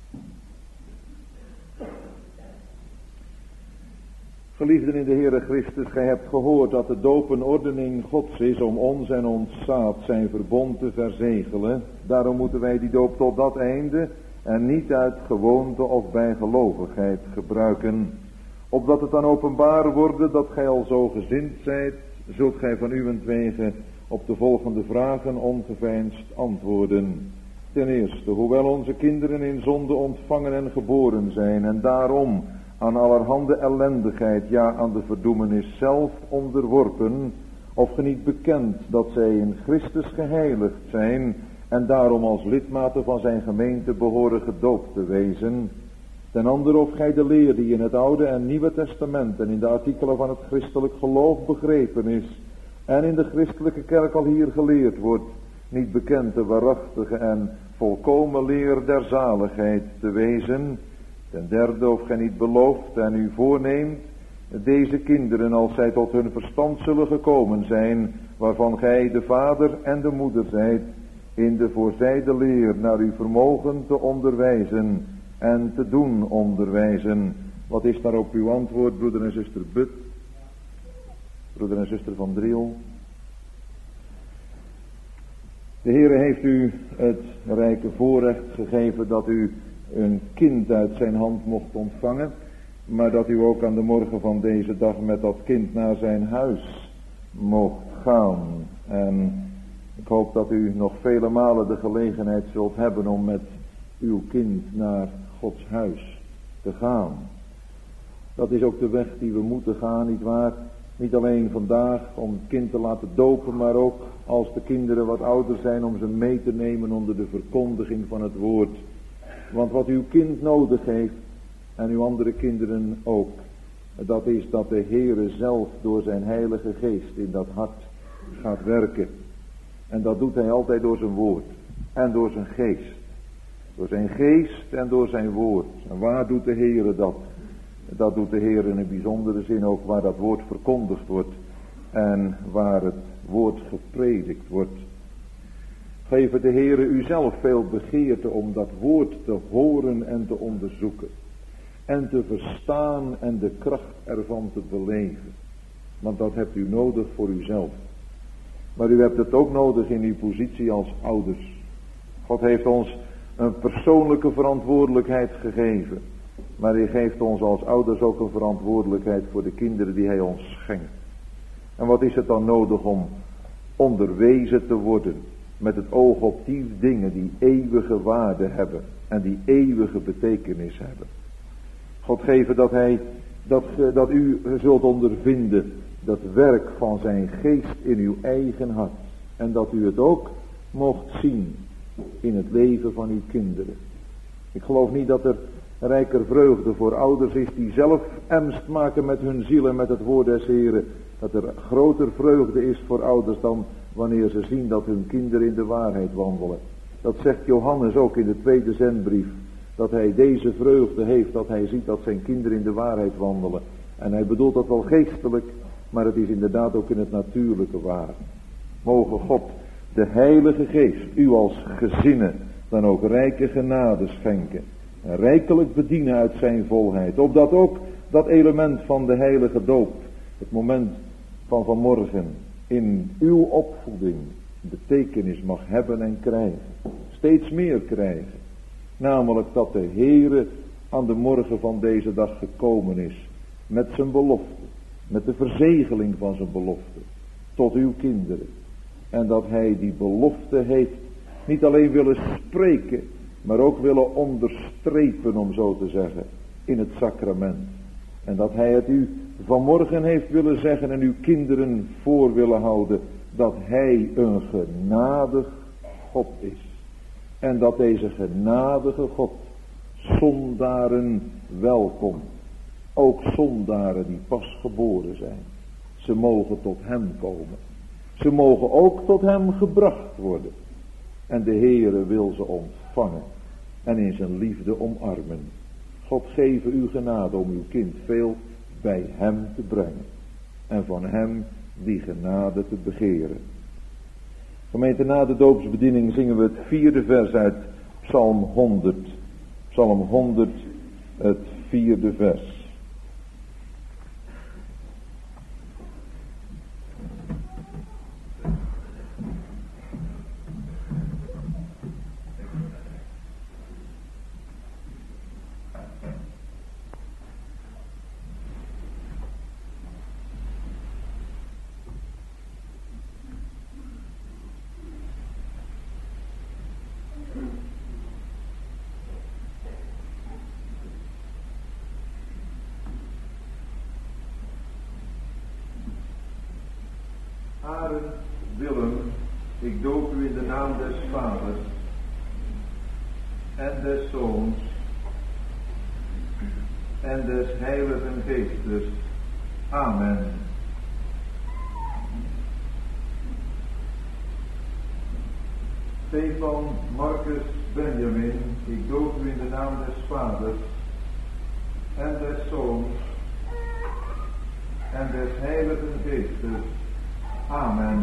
Geliefden in de Heere Christus, gij hebt gehoord dat de doop een ordening Gods is om ons en ons zaad zijn verbond te verzegelen. Daarom moeten wij die doop tot dat einde en niet uit gewoonte of bijgelovigheid gebruiken. Opdat het dan openbaar worden dat gij al zo gezind zijt, zult gij van uwentwege op de volgende vragen ongeveinsd antwoorden. Ten eerste, hoewel onze kinderen in zonde ontvangen en geboren zijn en daarom aan allerhande ellendigheid, ja aan de verdoemenis zelf onderworpen, of ge niet bekend dat zij in Christus geheiligd zijn en daarom als lidmaten van zijn gemeente behoren gedoopt te wezen. Ten andere of gij de leer die in het Oude en Nieuwe Testament en in de artikelen van het christelijk geloof begrepen is en in de christelijke kerk al hier geleerd wordt, niet bekend de waarachtige en volkomen leer der zaligheid te wezen. Ten derde of gij niet belooft en u voorneemt deze kinderen, als zij tot hun verstand zullen gekomen zijn, waarvan gij de vader en de moeder zijt, in de voorzijde leer naar uw vermogen te onderwijzen en te doen onderwijzen. Wat is daarop uw antwoord, broeder en zuster But? Broeder en zuster Van Driel? De Heere heeft u het rijke voorrecht gegeven dat u een kind uit zijn hand mocht ontvangen, maar dat u ook aan de morgen van deze dag met dat kind naar zijn huis mocht gaan. En ik hoop dat u nog vele malen de gelegenheid zult hebben om met uw kind naar Gods huis te gaan. Dat is ook de weg die we moeten gaan, nietwaar? Niet alleen vandaag om het kind te laten dopen, maar ook als de kinderen wat ouder zijn om ze mee te nemen onder de verkondiging van het woord. Want wat uw kind nodig heeft, en uw andere kinderen ook, dat is dat de Heere zelf door zijn heilige geest in dat hart gaat werken. En dat doet hij altijd door zijn woord en door zijn geest. Door zijn geest en door zijn woord. En waar doet de Heere dat? Dat doet de Heer in een bijzondere zin ook waar dat woord verkondigd wordt en waar het woord gepredikt wordt. Geef de Heere u zelf veel begeerte om dat woord te horen en te onderzoeken. En te verstaan en de kracht ervan te beleven. Want dat hebt u nodig voor uzelf. Maar u hebt het ook nodig in uw positie als ouders. God heeft ons een persoonlijke verantwoordelijkheid gegeven. Maar hij geeft ons als ouders ook een verantwoordelijkheid voor de kinderen die hij ons schenkt. En wat is het dan nodig om onderwezen te worden met het oog op die dingen die eeuwige waarde hebben en die eeuwige betekenis hebben. God geven dat u zult ondervinden dat werk van zijn geest in uw eigen hart. En dat u het ook mocht zien in het leven van uw kinderen. Ik geloof niet dat er rijker vreugde voor ouders is die zelf ernst maken met hun ziel en met het woord des Heren. Dat er groter vreugde is voor ouders dan wanneer ze zien dat hun kinderen in de waarheid wandelen. Dat zegt Johannes ook in de tweede zendbrief. Dat hij deze vreugde heeft, dat hij ziet dat zijn kinderen in de waarheid wandelen. En hij bedoelt dat wel geestelijk, maar het is inderdaad ook in het natuurlijke waar. Mogen God, de Heilige Geest, u als gezinnen dan ook rijke genade schenken. En rijkelijk bedienen uit zijn volheid. Opdat ook dat element van de heilige doop, het moment van vanmorgen, in uw opvoeding betekenis mag hebben en krijgen. Steeds meer krijgen. Namelijk dat de Heere aan de morgen van deze dag gekomen is. Met zijn belofte. Met de verzegeling van zijn belofte. Tot uw kinderen. En dat hij die belofte heeft niet alleen willen spreken, maar ook willen onderstrepen, om zo te zeggen, in het sacrament. En dat hij het u vanmorgen heeft willen zeggen en uw kinderen voor willen houden, dat hij een genadig God is. En dat deze genadige God zondaren welkomt. Ook zondaren die pas geboren zijn. Ze mogen tot hem komen. Ze mogen ook tot hem gebracht worden. En de Heere wil ze ontvangen en in zijn liefde omarmen. God geven u genade om uw kind veel bij hem te brengen. En van hem die genade te begeren. Gemeente, na de doopsbediening zingen we het 4e vers uit Psalm 100. Psalm 100, het 4e vers. Arend Willem, ik doop u in de naam des Vaders en des Zoons en des Heiligen Geestes. Amen. Stefan Marcus Benjamin, ik doop u in de naam des Vaders en des Zoons en des Heiligen Geestes. Amen.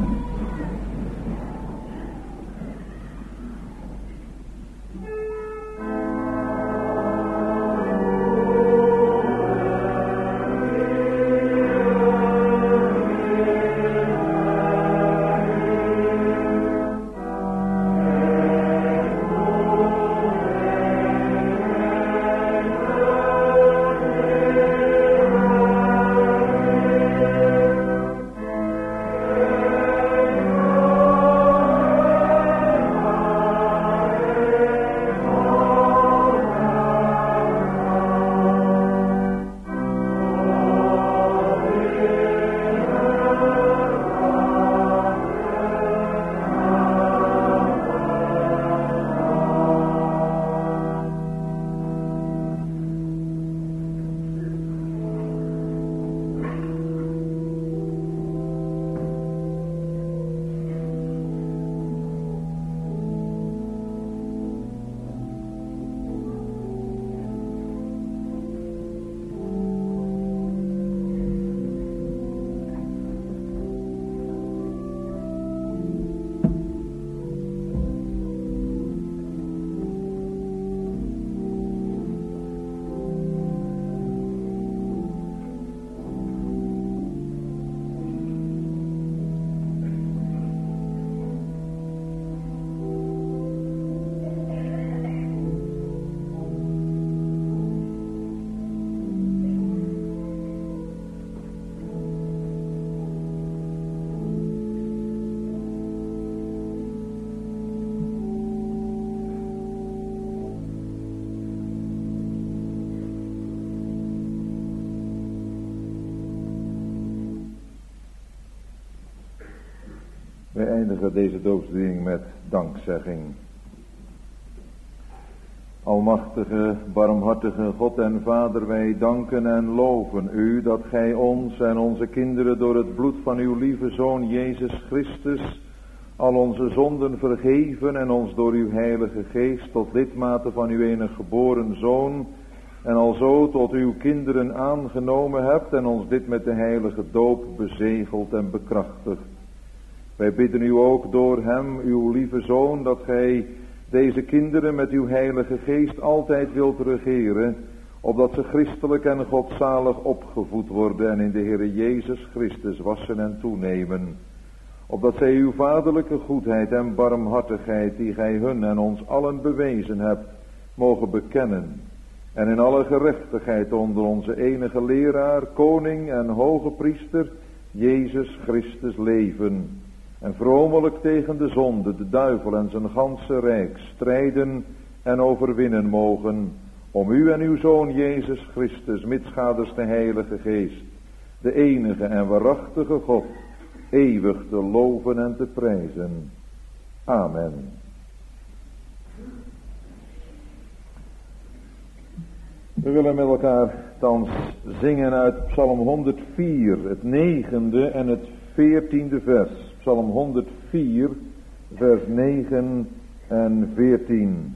Wij eindigen deze doopsbediening met dankzegging. Almachtige, barmhartige God en Vader, wij danken en loven u dat gij ons en onze kinderen door het bloed van uw lieve Zoon Jezus Christus al onze zonden vergeven en ons door uw Heilige Geest tot lidmaten van uw enige geboren Zoon en alzo tot uw kinderen aangenomen hebt en ons dit met de heilige doop bezegeld en bekrachtigd. Wij bidden u ook door hem, uw lieve Zoon, dat gij deze kinderen met uw Heilige Geest altijd wilt regeren, opdat ze christelijk en godzalig opgevoed worden en in de Heere Jezus Christus wassen en toenemen. Opdat zij uw vaderlijke goedheid en barmhartigheid, die gij hun en ons allen bewezen hebt, mogen bekennen. En in alle gerechtigheid onder onze enige leraar, koning en hoge priester, Jezus Christus leven. En vromelijk tegen de zonde, de duivel en zijn ganse rijk strijden en overwinnen mogen, om u en uw Zoon Jezus Christus, mitschaders de Heilige Geest, de enige en waarachtige God, eeuwig te loven en te prijzen. Amen. We willen met elkaar thans zingen uit Psalm 104, het 9e en het 14e vers. Psalm 104, vers 9 en 14.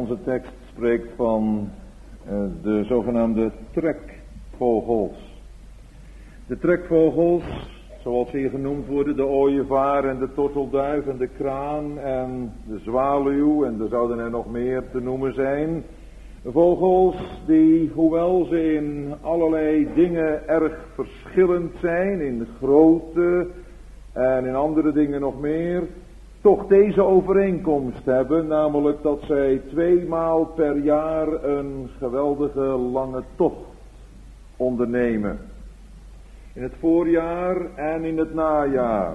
Onze tekst spreekt van de zogenaamde trekvogels. De trekvogels, zoals hier genoemd worden, de ooievaar en de tortelduif en de kraan en de zwaluw, en er zouden er nog meer te noemen zijn. Vogels die, hoewel ze in allerlei dingen erg verschillend zijn, in grootte en in andere dingen nog meer, toch deze overeenkomst hebben, namelijk dat zij 2 maal per jaar een geweldige lange tocht ondernemen. In het voorjaar en in het najaar.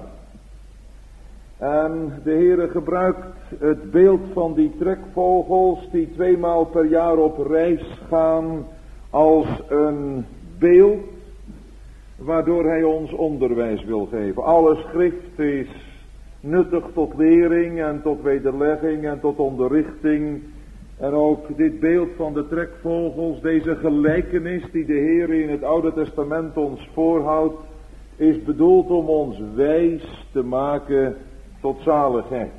En de Heere gebruikt het beeld van die trekvogels die 2 maal per jaar op reis gaan als een beeld waardoor hij ons onderwijs wil geven. Alle schrift is nuttig tot lering en tot wederlegging en tot onderrichting. En ook dit beeld van de trekvogels, deze gelijkenis die de Heer in het Oude Testament ons voorhoudt, is bedoeld om ons wijs te maken tot zaligheid.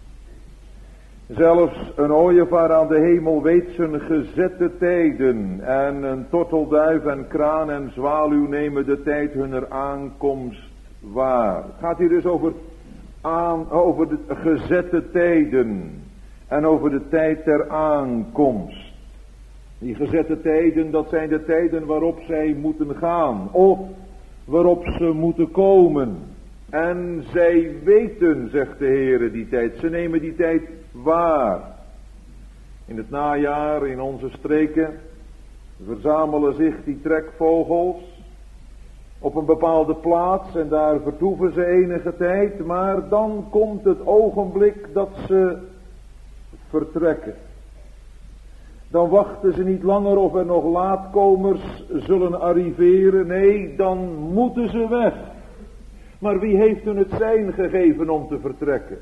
Zelfs een ooievaar aan de hemel weet zijn gezette tijden. En een tortelduif en kraan en zwaluw nemen de tijd hunner aankomst waar. Het gaat hier dus over de gezette tijden. En over de tijd der aankomst. Die gezette tijden, dat zijn de tijden waarop zij moeten gaan. Of waarop ze moeten komen. En zij weten, zegt de Heere, die tijd. Ze nemen die tijd waar. In het najaar, in onze streken, verzamelen zich die trekvogels op een bepaalde plaats en daar vertoeven ze enige tijd. Maar dan komt het ogenblik dat ze vertrekken. Dan wachten ze niet langer of er nog laatkomers zullen arriveren. Nee, dan moeten ze weg. Maar wie heeft hun het sein gegeven om te vertrekken?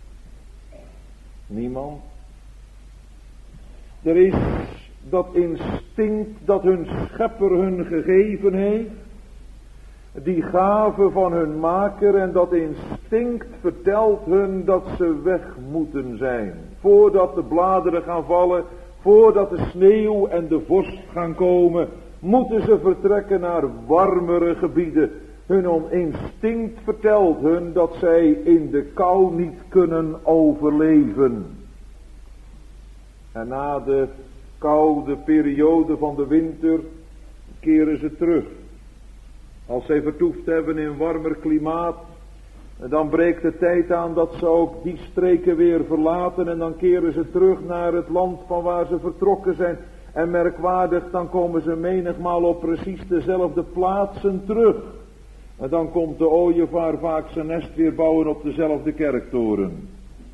Niemand. Er is dat instinct dat hun schepper hun gegeven heeft. Die gave van hun maker, en dat instinct vertelt hun dat ze weg moeten zijn. Voordat de bladeren gaan vallen, voordat de sneeuw en de vorst gaan komen, moeten ze vertrekken naar warmere gebieden. Hun instinct vertelt hun dat zij in de kou niet kunnen overleven. En na de koude periode van de winter keren ze terug. Als zij vertoefd hebben in warmer klimaat, dan breekt de tijd aan dat ze ook die streken weer verlaten. En dan keren ze terug naar het land van waar ze vertrokken zijn. En merkwaardig, dan komen ze menigmaal op precies dezelfde plaatsen terug. En dan komt de ooievaar vaak zijn nest weer bouwen op dezelfde kerktoren.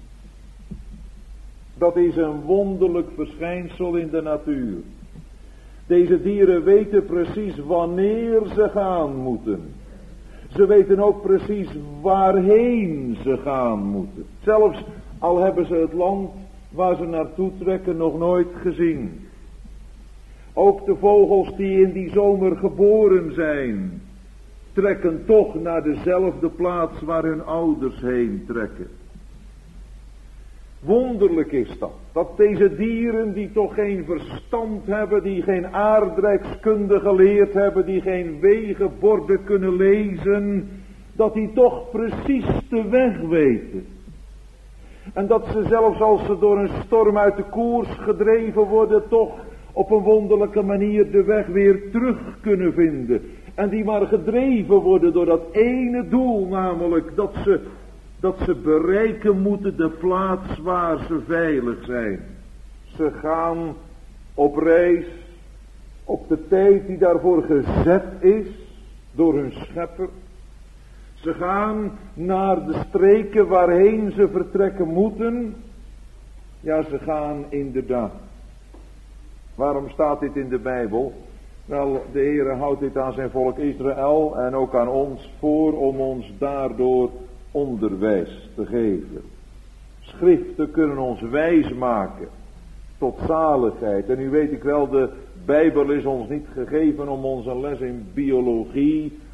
Dat is een wonderlijk verschijnsel in de natuur. Deze dieren weten precies wanneer ze gaan moeten. Ze weten ook precies waarheen ze gaan moeten. Zelfs al hebben ze het land waar ze naartoe trekken nog nooit gezien. Ook de vogels die in die zomer geboren zijn, trekken toch naar dezelfde plaats waar hun ouders heen trekken. Wonderlijk is dat deze dieren die toch geen verstand hebben, die geen aardrijkskunde geleerd hebben, die geen wegenborden kunnen lezen, dat die toch precies de weg weten. En dat ze zelfs als ze door een storm uit de koers gedreven worden, toch op een wonderlijke manier de weg weer terug kunnen vinden. En die maar gedreven worden door dat ene doel, namelijk dat ze bereiken moeten de plaats waar ze veilig zijn. Ze gaan op reis op de tijd die daarvoor gezet is door hun schepper. Ze gaan naar de streken waarheen ze vertrekken moeten. Ja, ze gaan inderdaad. Waarom staat dit in de Bijbel? Wel, de Heere houdt dit aan zijn volk Israël en ook aan ons voor om ons daardoor onderwijs te geven. Schriften kunnen ons wijs maken tot zaligheid. En u weet ik wel, de Bijbel is ons niet gegeven om ons een les in biologie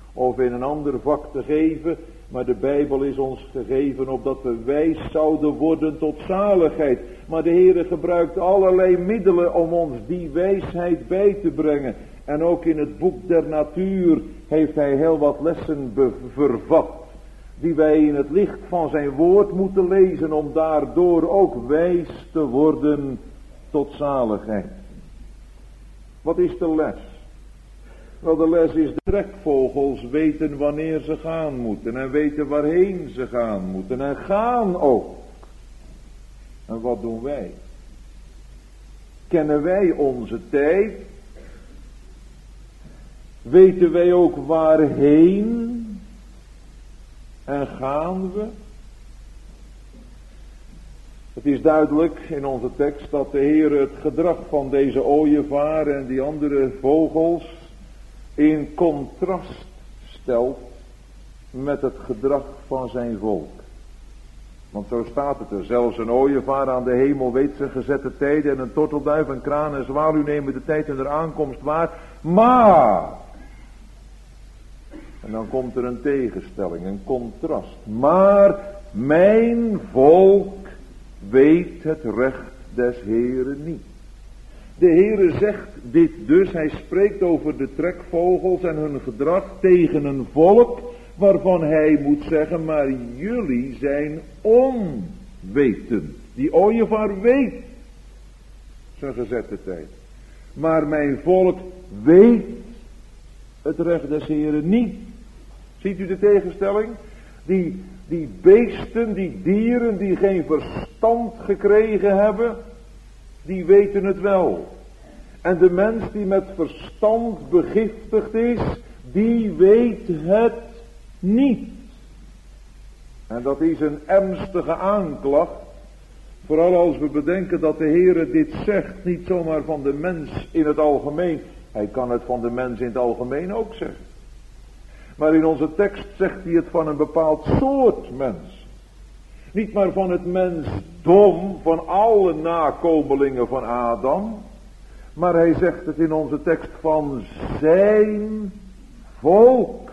of in een ander vak te geven. Maar de Bijbel is ons gegeven opdat we wijs zouden worden tot zaligheid. Maar de Heere gebruikt allerlei middelen om ons die wijsheid bij te brengen. En ook in het boek der natuur heeft hij heel wat lessen vervat. Die wij in het licht van zijn woord moeten lezen om daardoor ook wijs te worden tot zaligheid. Wat is de les? Wel, de les is de trekvogels weten wanneer ze gaan moeten en weten waarheen ze gaan moeten en gaan ook. En wat doen wij? Kennen wij onze tijd? Weten wij ook waarheen? En gaan we? Het is duidelijk in onze tekst dat de Heer het gedrag van deze ooievaar en die andere vogels in contrast stelt met het gedrag van zijn volk. Want zo staat het er. Zelfs een ooievaar aan de hemel weet zijn gezette tijden en een tortelduif, een kraan en zwaluw nemen de tijd hun aankomst waar. Maar, en dan komt er een tegenstelling, een contrast. Maar mijn volk weet het recht des Heeren niet. De Heere zegt dit dus, hij spreekt over de trekvogels en hun gedrag tegen een volk waarvan hij moet zeggen, maar jullie zijn onwetend. Die ooievaar weet zijn gezette tijd. Maar mijn volk weet het recht des Heeren niet. Ziet u de tegenstelling? Die beesten, die dieren die geen verstand gekregen hebben, die weten het wel. En de mens die met verstand begiftigd is, die weet het niet. En dat is een ernstige aanklacht. Vooral als we bedenken dat de Heere dit zegt, niet zomaar van de mens in het algemeen. Hij kan het van de mens in het algemeen ook zeggen. Maar in onze tekst zegt hij het van een bepaald soort mens. Niet maar van het mensdom, van alle nakomelingen van Adam. Maar hij zegt het in onze tekst van zijn volk.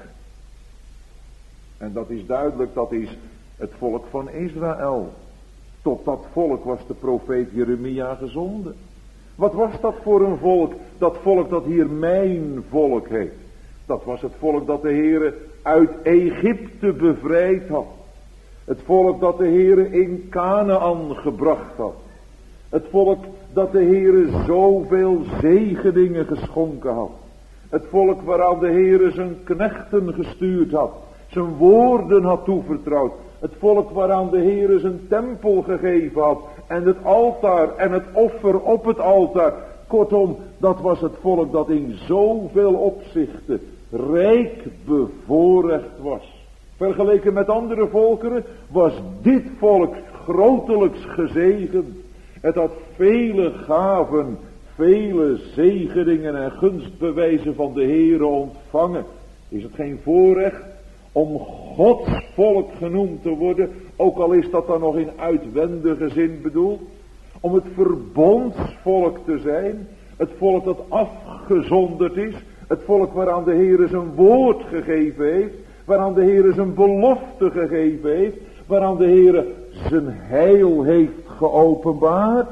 En dat is duidelijk, dat is het volk van Israël. Tot dat volk was de profeet Jeremia gezonden. Wat was dat voor een volk? Dat volk dat hier mijn volk heet. Dat was het volk dat de Heere uit Egypte bevrijd had. Het volk dat de Heere in Kanaan gebracht had. Het volk dat de Heere zoveel zegeningen geschonken had. Het volk waaraan de Heere zijn knechten gestuurd had. Zijn woorden had toevertrouwd. Het volk waaraan de Heere zijn tempel gegeven had. En het altaar en het offer op het altaar. Kortom, dat was het volk dat in zoveel opzichten rijk bevoorrecht was. Vergeleken met andere volkeren was dit volk grotelijks gezegend. Het had vele gaven, vele zegeningen en gunstbewijzen van de Heere ontvangen. Is het geen voorrecht om Gods volk genoemd te worden, ook al is dat dan nog in uitwendige zin bedoeld? Om het verbondsvolk te zijn, het volk dat afgezonderd is, het volk waaraan de Heere zijn woord gegeven heeft, waaraan de Heere zijn belofte gegeven heeft, waaraan de Heere zijn heil heeft geopenbaard.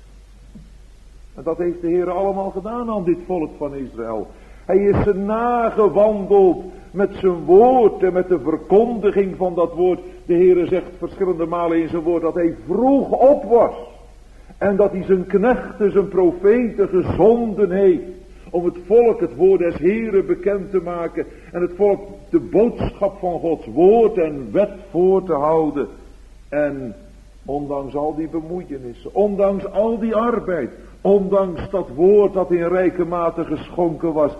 En dat heeft de Heere allemaal gedaan aan dit volk van Israël. Hij is ze nagewandeld met zijn woord en met de verkondiging van dat woord. De Heere zegt verschillende malen in zijn woord dat hij vroeg op was. En dat hij zijn knechten, zijn profeten gezonden heeft. Om het volk het woord des Heeren bekend te maken. En het volk de boodschap van Gods woord en wet voor te houden. En ondanks al die bemoeienissen, ondanks al die arbeid, ondanks dat woord dat in rijke mate geschonken was.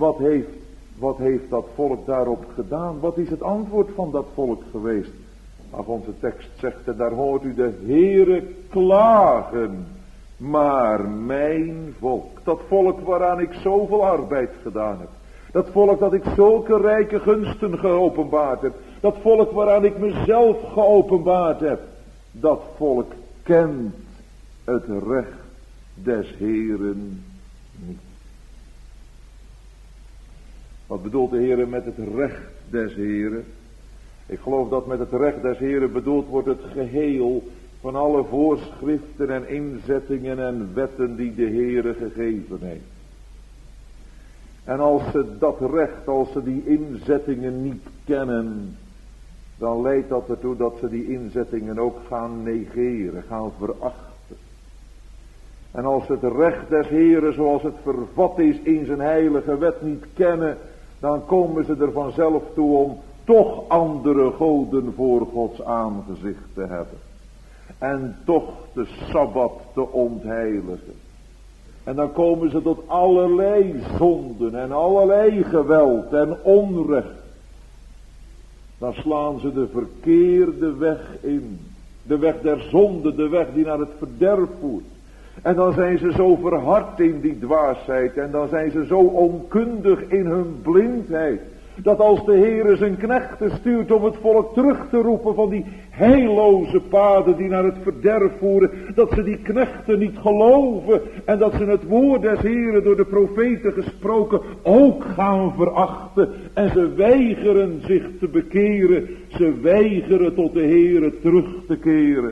Wat heeft dat volk daarop gedaan? Wat is het antwoord van dat volk geweest? Ach, onze tekst zegt, en daar hoort u de Heere klagen. Maar mijn volk, dat volk waaraan ik zoveel arbeid gedaan heb. Dat volk dat ik zulke rijke gunsten geopenbaard heb. Dat volk waaraan ik mezelf geopenbaard heb. Dat volk kent het recht des Heeren niet. Wat bedoelt de Heer met het recht des Heren? Ik geloof dat met het recht des Heren bedoeld wordt het geheel van alle voorschriften en inzettingen en wetten die de Heere gegeven heeft. En als ze dat recht, als ze die inzettingen niet kennen, dan leidt dat ertoe dat ze die inzettingen ook gaan negeren, gaan verachten. En als ze het recht des Heren zoals het vervat is in zijn heilige wet niet kennen, dan komen ze er vanzelf toe om toch andere goden voor Gods aangezicht te hebben. En toch de Sabbat te ontheiligen. En dan komen ze tot allerlei zonden en allerlei geweld en onrecht. Dan slaan ze de verkeerde weg in. De weg der zonde, de weg die naar het verderf voert. En dan zijn ze zo verhard in die dwaasheid. En dan zijn ze zo onkundig in hun blindheid. Dat als de Heere zijn knechten stuurt om het volk terug te roepen van die heilloze paden die naar het verderf voeren. Dat ze die knechten niet geloven. En dat ze het woord des Heeren door de profeten gesproken ook gaan verachten. En ze weigeren zich te bekeren. Ze weigeren tot de Heere terug te keren.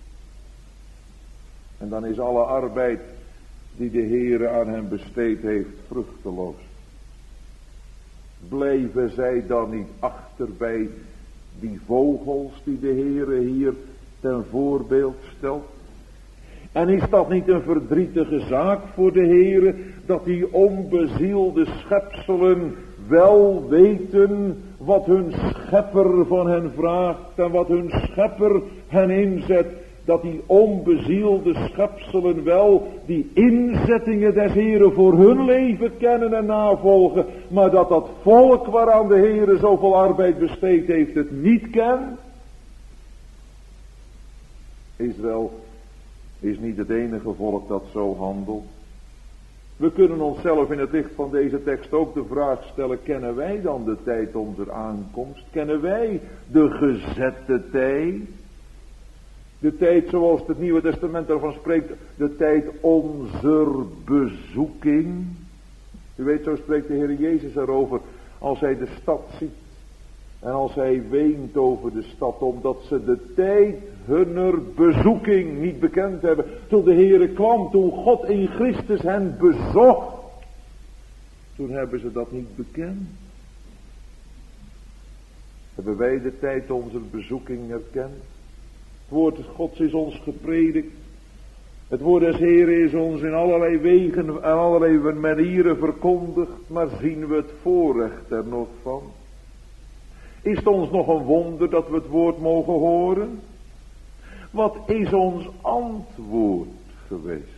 En dan is alle arbeid die de Heere aan hen besteed heeft vruchteloos. Blijven zij dan niet achter bij die vogels die de Heere hier ten voorbeeld stelt? En is dat niet een verdrietige zaak voor de Heere, dat die onbezielde schepselen wel weten wat hun schepper van hen vraagt en wat hun schepper hen inzet? Dat die onbezielde schepselen wel die inzettingen des Heeren voor hun leven kennen en navolgen. Maar dat dat volk waaraan de Heere zoveel arbeid besteed heeft het niet kent. Israël is niet het enige volk dat zo handelt. We kunnen onszelf in het licht van deze tekst ook de vraag stellen. Kennen wij dan de tijd onze aankomst? Kennen wij de gezette tijd? De tijd zoals het Nieuwe Testament ervan spreekt, de tijd onze bezoeking. U weet, zo spreekt de Heer Jezus erover als hij de stad ziet. En als hij weent over de stad, omdat ze de tijd hunner bezoeking niet bekend hebben. Toen de Heer kwam, toen God in Christus hen bezocht. Toen hebben ze dat niet bekend. Hebben wij de tijd onze bezoeking erkend? Het woord Gods is ons gepredikt. Het woord des Heeren is ons in allerlei wegen en allerlei manieren verkondigd. Maar zien we het voorrecht er nog van? Is het ons nog een wonder dat we het woord mogen horen? Wat is ons antwoord geweest?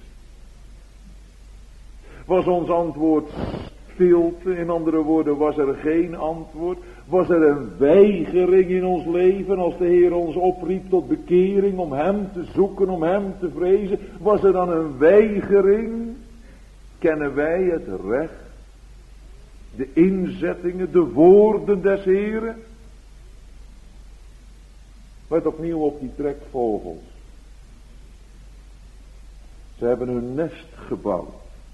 Was ons antwoord stilte? In andere woorden, was er geen antwoord? Was er een weigering in ons leven als de Heer ons opriep tot bekering, om Hem te zoeken, om Hem te vrezen? Was er dan een weigering? Kennen wij het recht? De inzettingen, de woorden des Heeren? Let opnieuw op die trekvogels. Ze hebben hun nest gebouwd.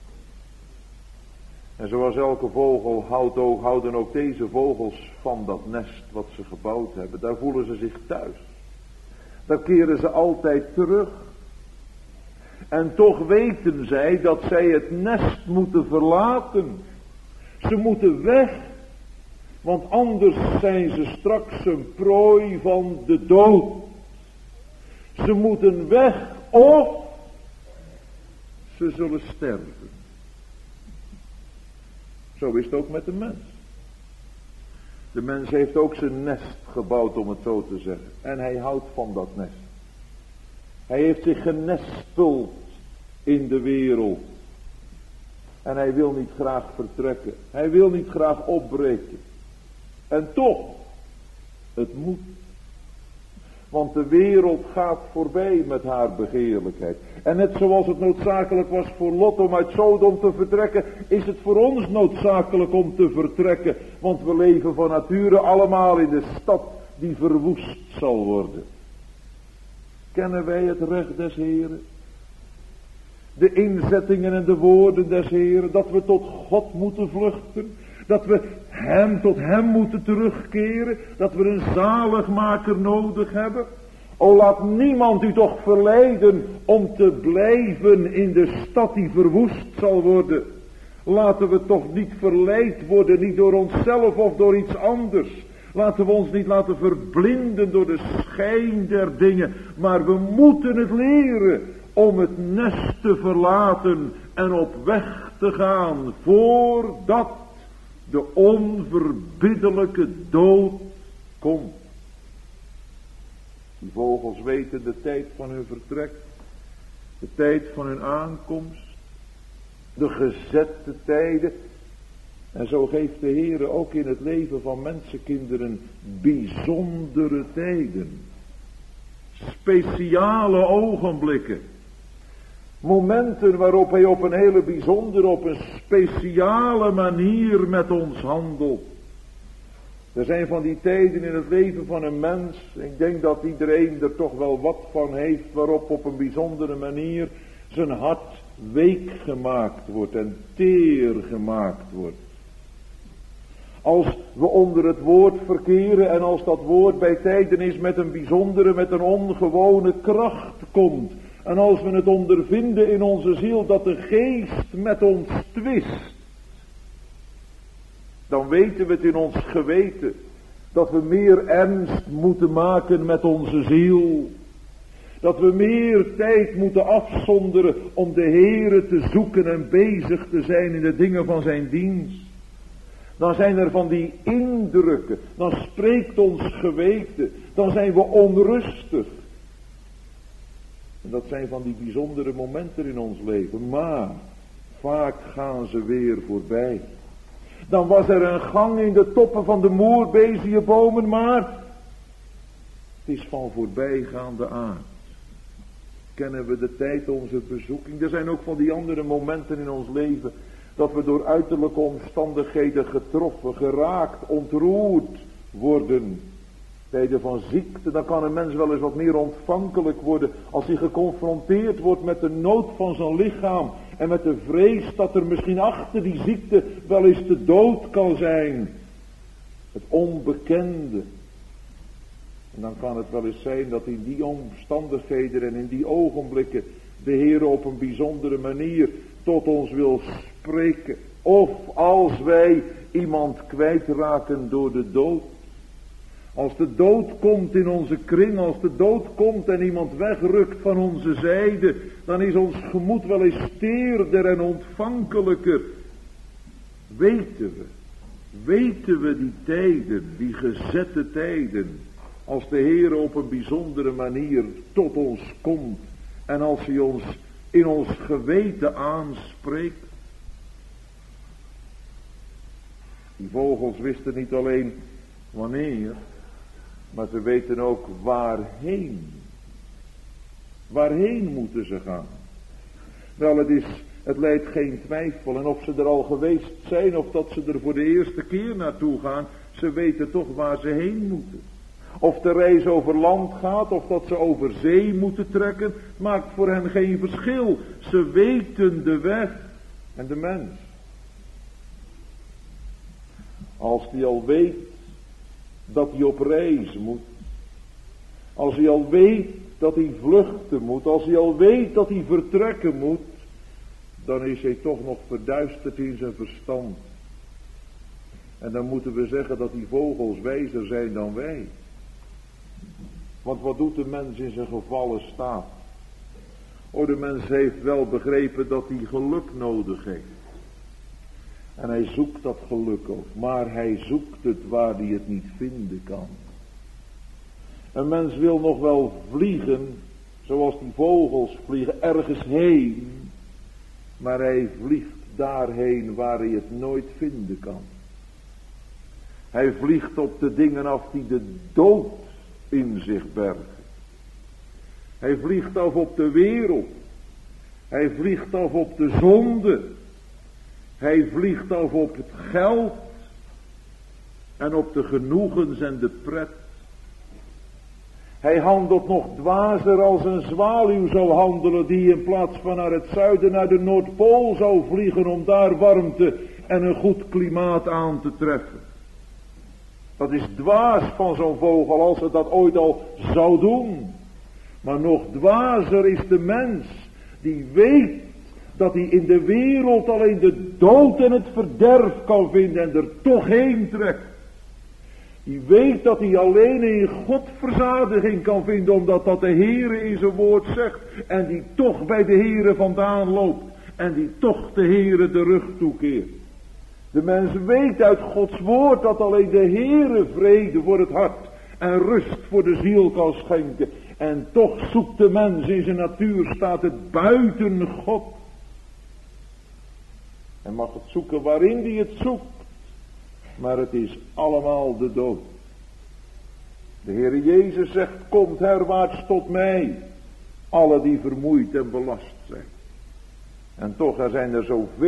En zoals elke vogel houden ook deze vogels van dat nest wat ze gebouwd hebben. Daar voelen ze zich thuis. Daar keren ze altijd terug. En toch weten zij dat zij het nest moeten verlaten. Ze moeten weg. Want anders zijn ze straks een prooi van de dood. Ze moeten weg of ze zullen sterven. Zo is het ook met de mens. De mens heeft ook zijn nest gebouwd, om het zo te zeggen. En hij houdt van dat nest. Hij heeft zich genesteld in de wereld. En hij wil niet graag vertrekken. Hij wil niet graag opbreken. En toch, het moet. Want de wereld gaat voorbij met haar begeerlijkheid. En net zoals het noodzakelijk was voor Lot om uit Sodom te vertrekken, is het voor ons noodzakelijk om te vertrekken. Want we leven van nature allemaal in de stad die verwoest zal worden. Kennen wij het recht des Heren? De inzettingen en de woorden des Heren, dat we tot God moeten vluchten. Dat we tot hem moeten terugkeren. Dat we een zaligmaker nodig hebben. O, laat niemand u toch verleiden om te blijven in de stad die verwoest zal worden. Laten we toch niet verleid worden, niet door onszelf of door iets anders. Laten we ons niet laten verblinden door de schijn der dingen. Maar we moeten het leren om het nest te verlaten en op weg te gaan voordat de onverbiddelijke dood komt. Die vogels weten de tijd van hun vertrek, de tijd van hun aankomst, de gezette tijden. En zo geeft de Heer ook in het leven van mensenkinderen bijzondere tijden. Speciale ogenblikken. Momenten waarop hij op een hele bijzondere, op een speciale manier met ons handelt. Er zijn van die tijden in het leven van een mens, ik denk dat iedereen er toch wel wat van heeft, waarop op een bijzondere manier zijn hart week gemaakt wordt en teer gemaakt wordt. Als we onder het woord verkeren en als dat woord bij tijden is met een bijzondere, met een ongewone kracht komt. En als we het ondervinden in onze ziel dat de geest met ons twist. Dan weten we het in ons geweten dat we meer ernst moeten maken met onze ziel. Dat we meer tijd moeten afzonderen om de Heere te zoeken en bezig te zijn in de dingen van zijn dienst. Dan zijn er van die indrukken, dan spreekt ons geweten, dan zijn we onrustig. En dat zijn van die bijzondere momenten in ons leven, maar vaak gaan ze weer voorbij. Dan was er een gang in de toppen van de moerbeziëbomen, maar het is van voorbijgaande aard. Kennen we de tijd onze verzoeking? Er zijn ook van die andere momenten in ons leven dat we door uiterlijke omstandigheden getroffen, geraakt, ontroerd worden. Tijden van ziekte, dan kan een mens wel eens wat meer ontvankelijk worden als hij geconfronteerd wordt met de nood van zijn lichaam en met de vrees dat er misschien achter die ziekte wel eens de dood kan zijn. Het onbekende. En dan kan het wel eens zijn dat in die omstandigheden en in die ogenblikken de Heer op een bijzondere manier tot ons wil spreken. Of als wij iemand kwijtraken door de dood. Als de dood komt in onze kring, als de dood komt en iemand wegrukt van onze zijde, dan is ons gemoed wel eens teerder en ontvankelijker. Weten we die tijden, die gezette tijden, als de Heer op een bijzondere manier tot ons komt en als hij ons in ons geweten aanspreekt. Die vogels wisten niet alleen wanneer, maar ze weten ook waarheen. Waarheen moeten ze gaan? Wel, het leidt geen twijfel. En of ze er al geweest zijn of dat ze er voor de eerste keer naartoe gaan, ze weten toch waar ze heen moeten. Of de reis over land gaat of dat ze over zee moeten trekken, maakt voor hen geen verschil. Ze weten de weg en de mens. Als die al weet dat hij op reis moet. Als hij al weet dat hij vluchten moet. Als hij al weet dat hij vertrekken moet. Dan is hij toch nog verduisterd in zijn verstand. En dan moeten we zeggen dat die vogels wijzer zijn dan wij. Want wat doet de mens in zijn gevallen staat? O, de mens heeft wel begrepen dat hij geluk nodig heeft. En hij zoekt dat geluk ook. Maar hij zoekt het waar hij het niet vinden kan. Een mens wil nog wel vliegen, zoals die vogels vliegen, ergens heen. Maar hij vliegt daarheen waar hij het nooit vinden kan. Hij vliegt op de dingen af die de dood in zich bergen. Hij vliegt af op de wereld. Hij vliegt af op de zonde. Hij vliegt af op het geld. En op de genoegens en de pret. Hij handelt nog dwazer als een zwaluw zou handelen, die in plaats van naar het zuiden naar de Noordpool zou vliegen om daar warmte en een goed klimaat aan te treffen. Dat is dwaas van zo'n vogel als het dat ooit al zou doen. Maar nog dwazer is de mens die weet dat hij in de wereld alleen de dood en het verderf kan vinden en er toch heen trekt. Die weet dat hij alleen in God verzadiging kan vinden omdat dat de Heere in zijn woord zegt. En die toch bij de Heere vandaan loopt. En die toch de Heere de rug toekeert. De mens weet uit Gods woord dat alleen de Heere vrede voor het hart en rust voor de ziel kan schenken. En toch zoekt de mens in zijn natuur, staat het buiten God. En mag het zoeken waarin hij het zoekt. Maar het is allemaal de dood. De Heere Jezus zegt, komt herwaarts tot mij, alle die vermoeid en belast zijn. En toch, er zijn er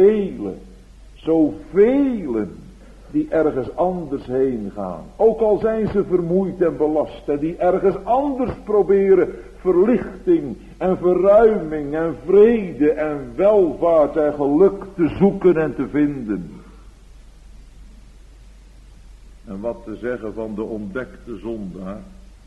zoveel die ergens anders heen gaan. Ook al zijn ze vermoeid en belast. En die ergens anders proberen verlichting en verruiming en vrede en welvaart en geluk te zoeken en te vinden. En wat te zeggen van de ontdekte zondaar.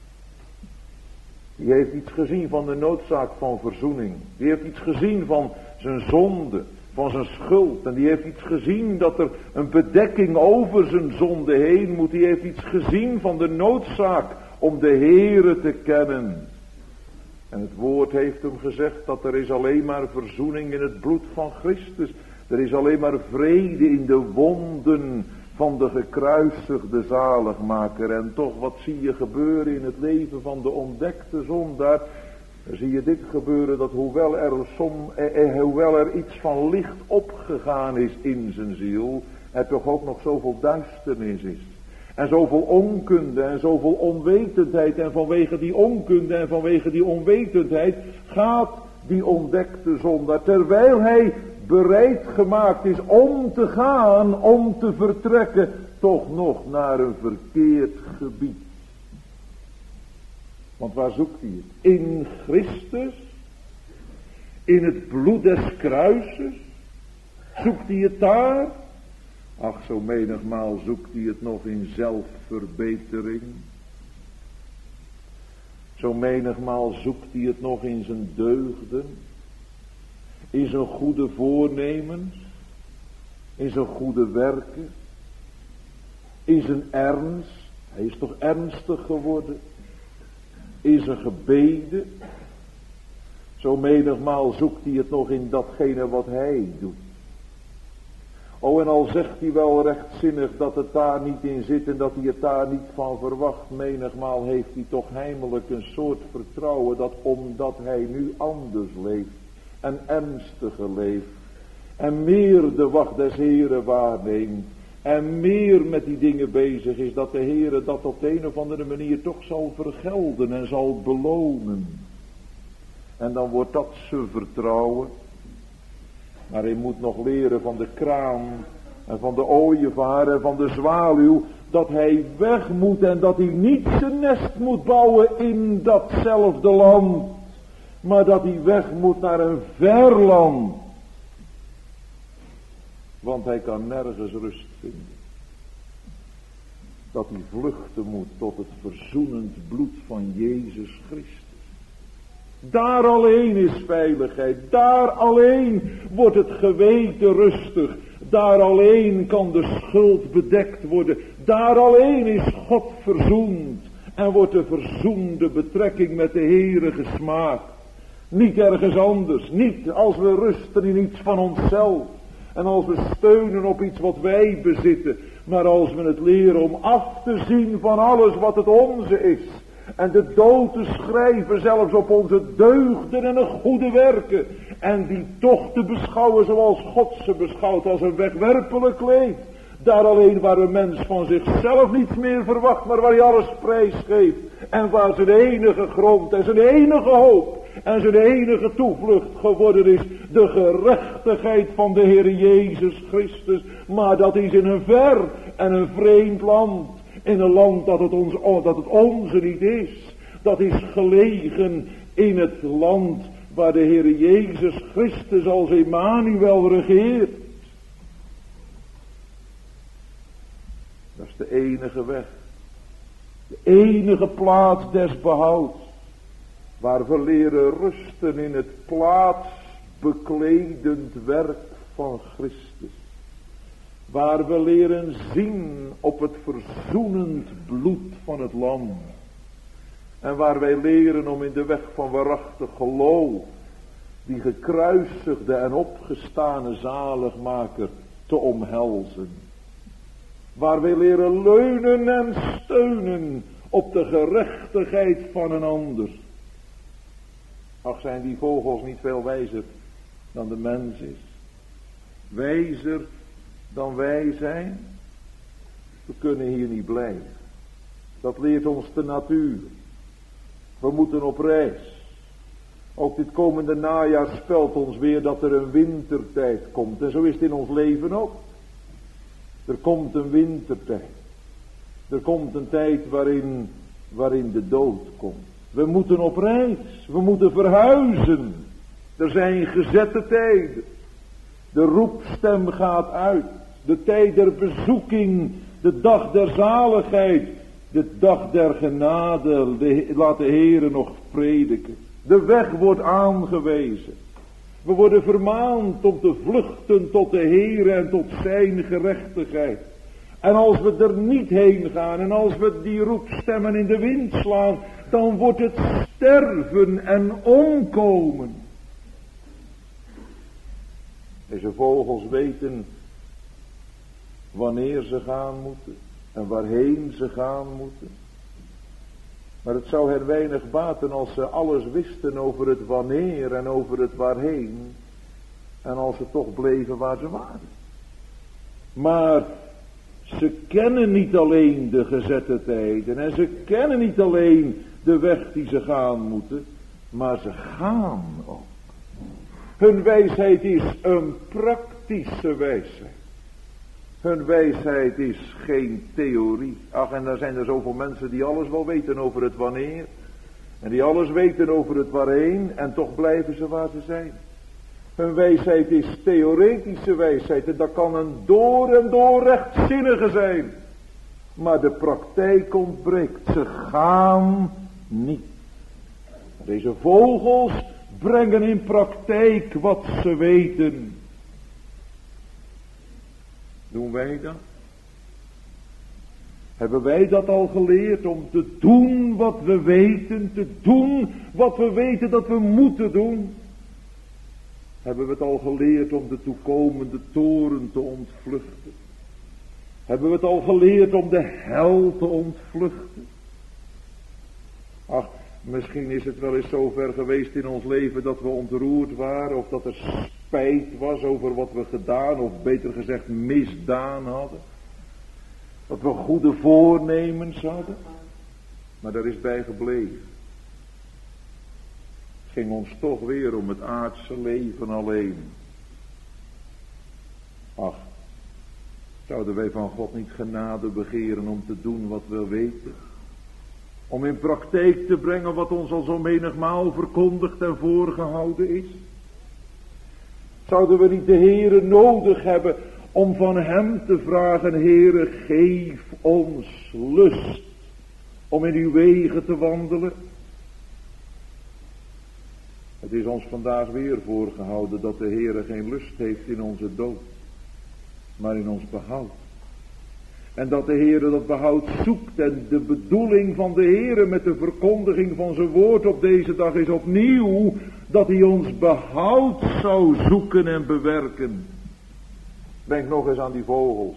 Die heeft iets gezien van de noodzaak van verzoening. Die heeft iets gezien van zijn zonde, van zijn schuld. En die heeft iets gezien dat er een bedekking over zijn zonde heen moet. Die heeft iets gezien van de noodzaak om de Heere te kennen. En het woord heeft hem gezegd dat er is alleen maar verzoening in het bloed van Christus. Er is alleen maar vrede in de wonden van de gekruisigde zaligmaker. En toch, wat zie je gebeuren in het leven van de ontdekte zondaar? Dan zie je dit gebeuren, dat hoewel er iets van licht opgegaan is in zijn ziel, er toch ook nog zoveel duisternis is. En zoveel onkunde en zoveel onwetendheid. En vanwege die onkunde en vanwege die onwetendheid gaat die ontdekte zondaar, terwijl hij bereid gemaakt is om te gaan, om te vertrekken, toch nog naar een verkeerd gebied. Want waar zoekt hij het? In Christus? In het bloed des kruises? Zoekt hij het daar? Ach, zo menigmaal zoekt hij het nog in zelfverbetering. Zo menigmaal zoekt hij het nog in zijn deugden. In zijn goede voornemens. In zijn goede werken. In zijn ernst. Hij is toch ernstig geworden. In zijn gebeden. Zo menigmaal zoekt hij het nog in datgene wat hij doet. Oh, en al zegt hij wel rechtzinnig dat het daar niet in zit en dat hij het daar niet van verwacht, menigmaal heeft hij toch heimelijk een soort vertrouwen dat omdat hij nu anders leeft en ernstiger leeft en meer de wacht des Heren waarneemt en meer met die dingen bezig is, dat de Heere dat op de een of andere manier toch zal vergelden en zal belonen. En dan wordt dat zijn vertrouwen. Maar hij moet nog leren van de kraan en van de ooievaar en van de zwaluw, dat hij weg moet en dat hij niet zijn nest moet bouwen in datzelfde land, maar dat hij weg moet naar een ver land. Want hij kan nergens rust vinden. Dat hij vluchten moet tot het verzoenend bloed van Jezus Christus. Daar alleen is veiligheid. Daar alleen wordt het geweten rustig. Daar alleen kan de schuld bedekt worden. Daar alleen is God verzoend. En wordt de verzoende betrekking met de Heere gesmaakt. Niet ergens anders. Niet als we rusten in iets van onszelf. En als we steunen op iets wat wij bezitten. Maar als we het leren om af te zien van alles wat het onze is. En de dood te schrijven zelfs op onze deugden en een goede werken. En die toch te beschouwen zoals God ze beschouwt, als een wegwerpelijk leed. Daar alleen waar een mens van zichzelf niets meer verwacht, maar waar hij alles prijs geeft. En waar zijn enige grond en zijn enige hoop en zijn enige toevlucht geworden is de gerechtigheid van de Heer Jezus Christus. Maar dat is in een ver en een vreemd land. In een land dat het onze niet is. Dat is gelegen in het land waar de Heer Jezus Christus als Emmanuel regeert. Dat is de enige weg. De enige plaats des behouds. Waar we leren rusten in het plaatsbekledend werk van Christus. Waar we leren zien op het verzoenend bloed van het lam. En waar wij leren om in de weg van waarachtig geloof die gekruisigde en opgestane zaligmaker te omhelzen. Waar wij leren leunen en steunen op de gerechtigheid van een ander. Ach, zijn die vogels niet veel wijzer dan de mens is? Wijzer dan wij zijn? We kunnen hier niet blijven. Dat leert ons de natuur. We moeten op reis. Ook dit komende najaar spelt ons weer dat er een wintertijd komt. En zo is het in ons leven ook. Er komt een wintertijd. Er komt een tijd waarin de dood komt. We moeten op reis. We moeten verhuizen. Er zijn gezette tijden. De roepstem gaat uit. De tijd der bezoeking. De dag der zaligheid. De dag der genade. Laat de Heere nog prediken. De weg wordt aangewezen. We worden vermaand om te vluchten tot de Heere en tot zijn gerechtigheid. En als we er niet heen gaan en als we die roepstemmen in de wind slaan, dan wordt het sterven en omkomen. Deze vogels weten wanneer ze gaan moeten en waarheen ze gaan moeten. Maar het zou hen weinig baten als ze alles wisten over het wanneer en over het waarheen. En als ze toch bleven waar ze waren. Maar ze kennen niet alleen de gezette tijden. En ze kennen niet alleen de weg die ze gaan moeten. Maar ze gaan ook. Hun wijsheid is een praktische wijsheid. Hun wijsheid is geen theorie. Ach, en daar zijn er zoveel mensen die alles wel weten over het wanneer. En die alles weten over het waarheen. En toch blijven ze waar ze zijn. Hun wijsheid is theoretische wijsheid. En dat kan een door en door rechtzinnige zijn. Maar de praktijk ontbreekt. Ze gaan niet. Deze vogels brengen in praktijk wat ze weten. Doen wij dat? Hebben wij dat al geleerd om te doen wat we weten, te doen wat we weten dat we moeten doen? Hebben we het al geleerd om de toekomende toren te ontvluchten? Hebben we het al geleerd om de hel te ontvluchten? Ach, misschien is het wel eens zo ver geweest in ons leven dat we ontroerd waren of dat er spijt was over wat we gedaan of beter gezegd misdaan hadden. Dat we goede voornemens hadden. Maar daar is bij gebleven. Het ging ons toch weer om het aardse leven alleen. Ach, zouden wij van God niet genade begeren om te doen wat we weten? Om in praktijk te brengen wat ons al zo menigmaal verkondigd en voorgehouden is? Zouden we niet de Heere nodig hebben om van hem te vragen: Heere, geef ons lust om in uw wegen te wandelen? Het is ons vandaag weer voorgehouden dat de Heere geen lust heeft in onze dood, maar in ons behoud. En dat de Heere dat behoud zoekt. En de bedoeling van de Heere met de verkondiging van zijn woord op deze dag is opnieuw dat hij ons behoud zou zoeken en bewerken. Denk nog eens aan die vogels.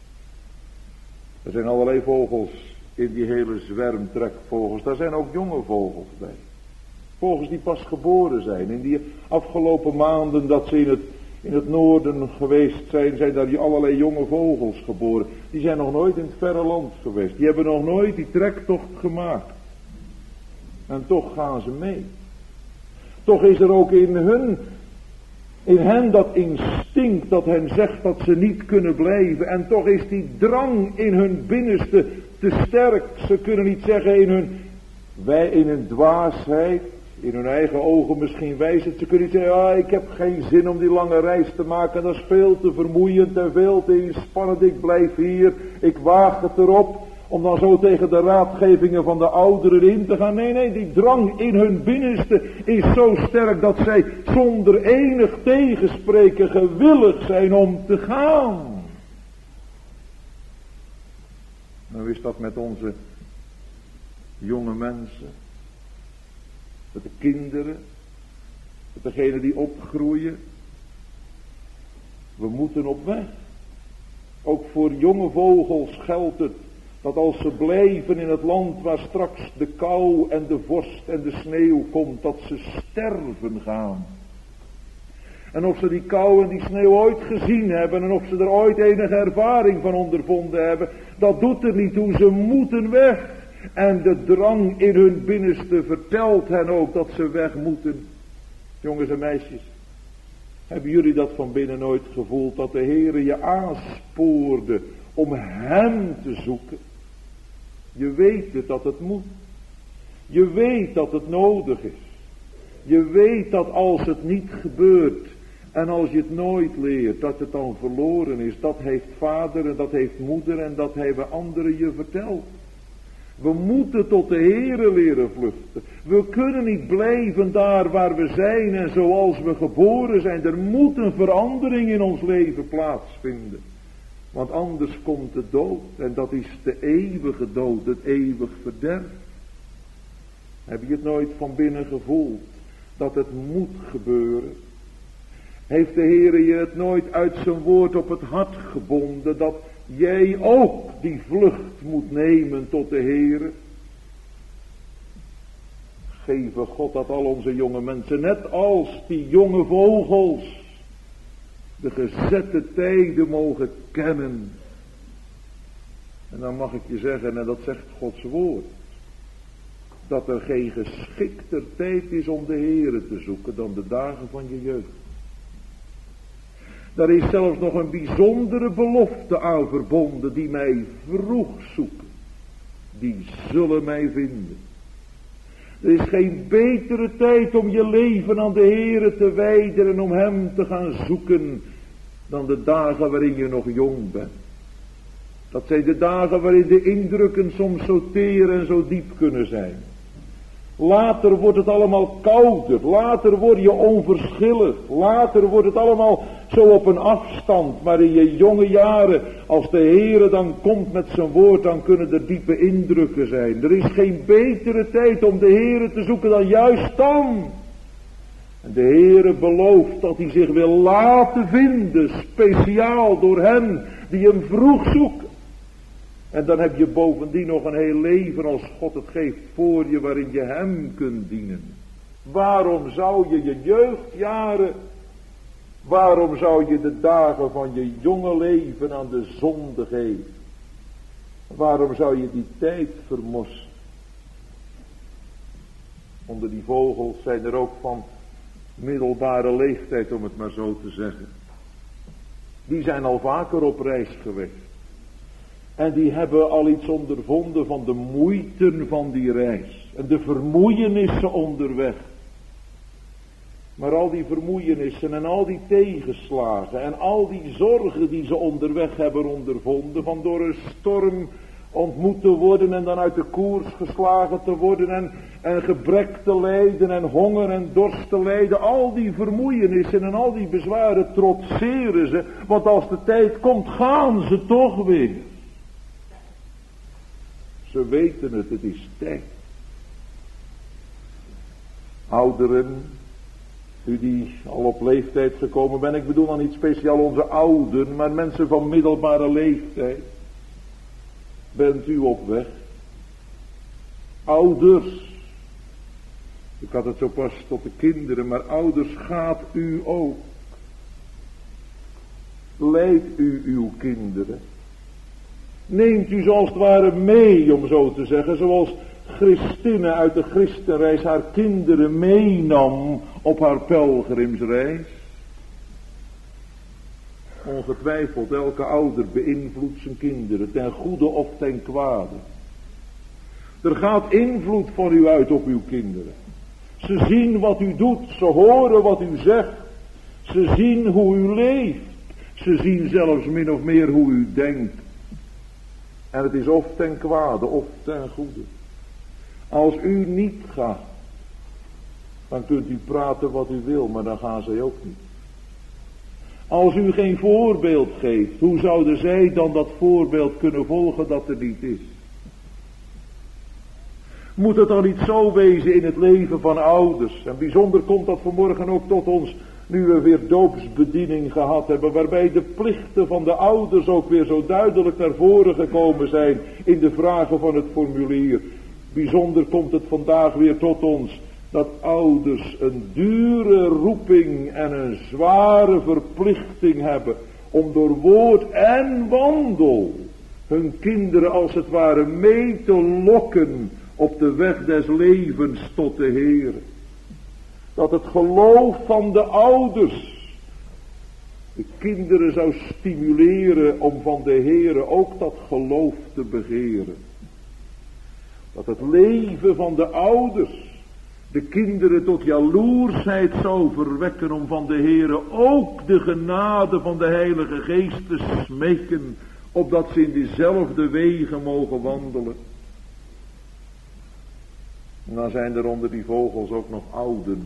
Er zijn allerlei vogels in die hele zwerm trekvogels. Daar zijn ook jonge vogels bij. Vogels die pas geboren zijn. In die afgelopen maanden dat ze in het noorden geweest zijn daar allerlei jonge vogels geboren. Die zijn nog nooit in het verre land geweest. Die hebben nog nooit die trektocht gemaakt. En toch gaan ze mee. Toch is er ook in hen dat instinct dat hen zegt dat ze niet kunnen blijven. En toch is die drang in hun binnenste te sterk. Ze kunnen niet zeggen in hun dwaasheid: In hun eigen ogen misschien wijzen. Ze kunnen zeggen, ja, ik heb geen zin om die lange reis te maken. Dat is veel te vermoeiend en veel te inspannend. Ik blijf hier. Ik waag het erop. Om dan zo tegen de raadgevingen van de ouderen in te gaan. Nee, die drang in hun binnenste is zo sterk dat zij zonder enig tegenspreken gewillig zijn om te gaan. Nou is dat met onze jonge mensen. Met de kinderen. Met degenen die opgroeien. We moeten op weg. Ook voor jonge vogels geldt het. Dat als ze blijven in het land waar straks de kou en de vorst en de sneeuw komt, dat ze sterven gaan. En of ze die kou en die sneeuw ooit gezien hebben en of ze er ooit enige ervaring van ondervonden hebben, dat doet er niet toe, ze moeten weg. En de drang in hun binnenste vertelt hen ook dat ze weg moeten. Jongens en meisjes, hebben jullie dat van binnen nooit gevoeld, dat de Heere je aanspoorde om Hem te zoeken? Je weet het dat het moet. Je weet dat het nodig is. Je weet dat als het niet gebeurt en als je het nooit leert, dat het dan verloren is. Dat heeft vader en dat heeft moeder en dat hebben anderen je verteld. We moeten tot de Heere leren vluchten. We kunnen niet blijven daar waar we zijn en zoals we geboren zijn. Er moet een verandering in ons leven plaatsvinden. Want anders komt de dood. En dat is de eeuwige dood. Het eeuwig verderf. Heb je het nooit van binnen gevoeld? Dat het moet gebeuren? Heeft de Heere je het nooit uit zijn woord op het hart gebonden? Dat jij ook die vlucht moet nemen tot de Heere? Geven God dat al onze jonge mensen. Net als die jonge vogels. De gezette tijden mogen kennen. En dan mag ik je zeggen, en dat zegt Gods woord, dat er geen geschikter tijd is om de Heere te zoeken dan de dagen van je jeugd. Daar is zelfs nog een bijzondere belofte aan verbonden, die mij vroeg zoeken. Die zullen mij vinden. Er is geen betere tijd om je leven aan de Heere te wijden en om Hem te gaan zoeken dan de dagen waarin je nog jong bent. Dat zijn de dagen waarin de indrukken soms zo teer en zo diep kunnen zijn. Later wordt het allemaal kouder, later word je onverschillig, later wordt het allemaal zo op een afstand. Maar in je jonge jaren, als de Heere dan komt met zijn woord, dan kunnen er diepe indrukken zijn. Er is geen betere tijd om de Heere te zoeken dan juist dan. En de Heere belooft dat hij zich wil laten vinden, speciaal door hen die hem vroeg zoeken. En dan heb je bovendien nog een heel leven als God het geeft voor je, waarin je Hem kunt dienen. Waarom zou je je jeugdjaren, waarom zou je de dagen van je jonge leven aan de zonde geven? Waarom zou je die tijd vermossen? Onder die vogels zijn er ook van middelbare leeftijd, om het maar zo te zeggen. Die zijn al vaker op reis geweest. En die hebben al iets ondervonden van de moeiten van die reis. En de vermoeienissen onderweg. Maar al die vermoeienissen en al die tegenslagen en al die zorgen die ze onderweg hebben ondervonden. Van door een storm ontmoet te worden en dan uit de koers geslagen te worden. En gebrek te lijden en honger en dorst te lijden. Al die vermoeienissen en al die bezwaren trotseren ze. Want als de tijd komt gaan ze toch weer. Ze weten het, het is tijd. Ouderen, u die al op leeftijd gekomen bent, ik bedoel dan niet speciaal onze ouderen, maar mensen van middelbare leeftijd. Bent u op weg? Ouders, ik had het zo pas tot de kinderen, maar ouders, gaat u ook. Leidt u uw kinderen. Neemt u zoals het ware mee, om zo te zeggen, zoals Christine uit de Christenreis haar kinderen meenam op haar pelgrimsreis. Ongetwijfeld, elke ouder beïnvloedt zijn kinderen, ten goede of ten kwade. Er gaat invloed van u uit op uw kinderen. Ze zien wat u doet, ze horen wat u zegt. Ze zien hoe u leeft. Ze zien zelfs min of meer hoe u denkt. En het is of ten kwade of ten goede. Als u niet gaat, dan kunt u praten wat u wil, maar dan gaan zij ook niet. Als u geen voorbeeld geeft, hoe zouden zij dan dat voorbeeld kunnen volgen dat er niet is? Moet het dan niet zo wezen in het leven van ouders? En bijzonder komt dat vanmorgen ook tot ons, nu we weer doopsbediening gehad hebben, waarbij de plichten van de ouders ook weer zo duidelijk naar voren gekomen zijn in de vragen van het formulier. Bijzonder komt het vandaag weer tot ons, dat ouders een dure roeping en een zware verplichting hebben om door woord en wandel hun kinderen als het ware mee te lokken op de weg des levens tot de Heer. Dat het geloof van de ouders de kinderen zou stimuleren om van de Heer ook dat geloof te begeren. Dat het leven van de ouders de kinderen tot jaloersheid zou verwekken om van de Heere ook de genade van de Heilige Geest te smeken, opdat ze in diezelfde wegen mogen wandelen. En dan zijn er onder die vogels ook nog ouden.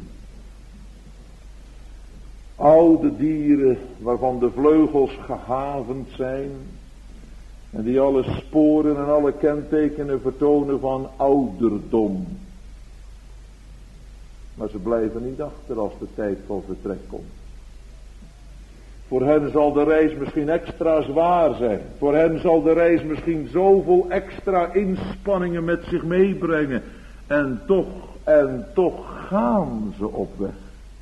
Oude dieren waarvan de vleugels gehavend zijn en die alle sporen en alle kentekenen vertonen van ouderdom. Maar ze blijven niet achter als de tijd van vertrek komt. Voor hen zal de reis misschien extra zwaar zijn. Voor hen zal de reis misschien zoveel extra inspanningen met zich meebrengen. En toch gaan ze op weg.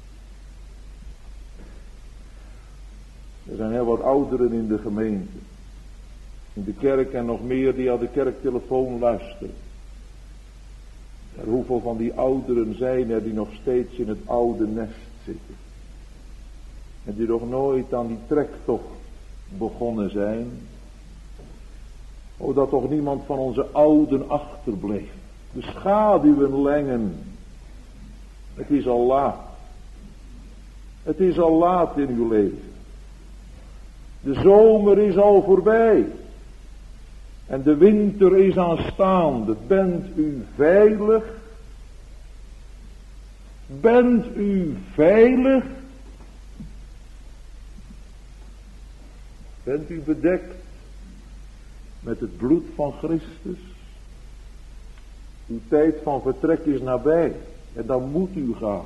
Er zijn heel wat ouderen in de gemeente. In de kerk en nog meer die aan de kerktelefoon luisteren. Er hoeveel van die ouderen zijn er die nog steeds in het oude nest zitten. En die nog nooit aan die trektocht begonnen zijn. O, dat toch niemand van onze ouden achterbleef. De schaduwen lengen. Het is al laat. Het is al laat in uw leven. De zomer is al voorbij. En de winter is aanstaande. Bent u veilig? Bent u veilig? Bent u bedekt met het bloed van Christus? Uw tijd van vertrek is nabij. En dan moet u gaan.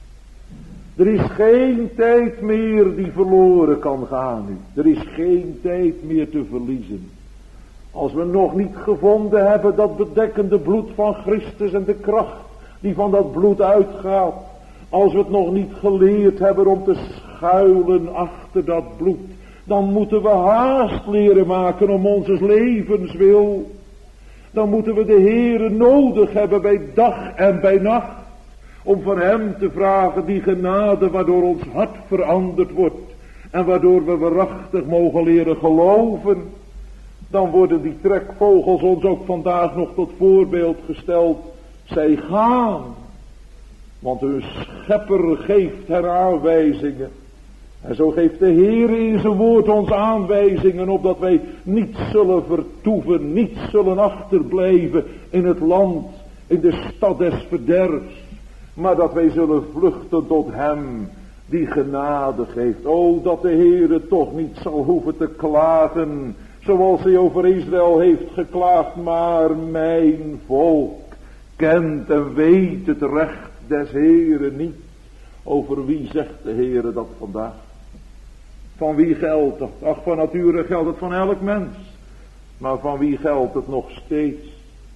Er is geen tijd meer die verloren kan gaan nu. Er is geen tijd meer te verliezen. Als we nog niet gevonden hebben dat bedekkende bloed van Christus en de kracht die van dat bloed uitgaat. Als we het nog niet geleerd hebben om te schuilen achter dat bloed. Dan moeten we haast leren maken om onze levenswil. Dan moeten we de Heere nodig hebben bij dag en bij nacht. Om van hem te vragen die genade waardoor ons hart veranderd wordt. En waardoor we waarachtig mogen leren geloven. Dan worden die trekvogels ons ook vandaag nog tot voorbeeld gesteld. Zij gaan. Want hun schepper geeft hen aanwijzingen. En zo geeft de Heer in zijn woord ons aanwijzingen. Opdat wij niet zullen vertoeven. Niet zullen achterblijven in het land. In de stad des verderfs. Maar dat wij zullen vluchten tot hem. Die genade geeft. O, dat de Heer toch niet zal hoeven te klagen. Zoals hij over Israël heeft geklaagd. Maar mijn volk kent en weet het recht des Heeren niet. Over wie zegt de Heere dat vandaag? Van wie geldt dat? Ach, van nature geldt het van elk mens. Maar van wie geldt het nog steeds?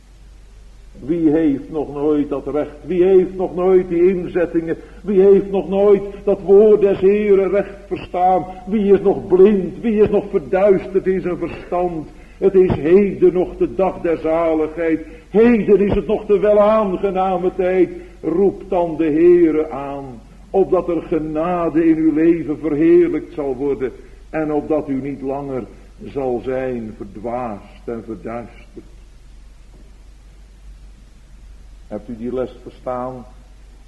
Wie heeft nog nooit dat recht? Wie heeft nog nooit die inzettingen? Wie heeft nog nooit dat woord des Heeren recht verstaan? Wie is nog blind? Wie is nog verduisterd in zijn verstand? Het is heden nog de dag der zaligheid. Heden is het nog de welaangename tijd. Roep dan de Heere aan. Opdat er genade in uw leven verheerlijkt zal worden. En opdat u niet langer zal zijn verdwaasd en verduisterd. Hebt u die les verstaan?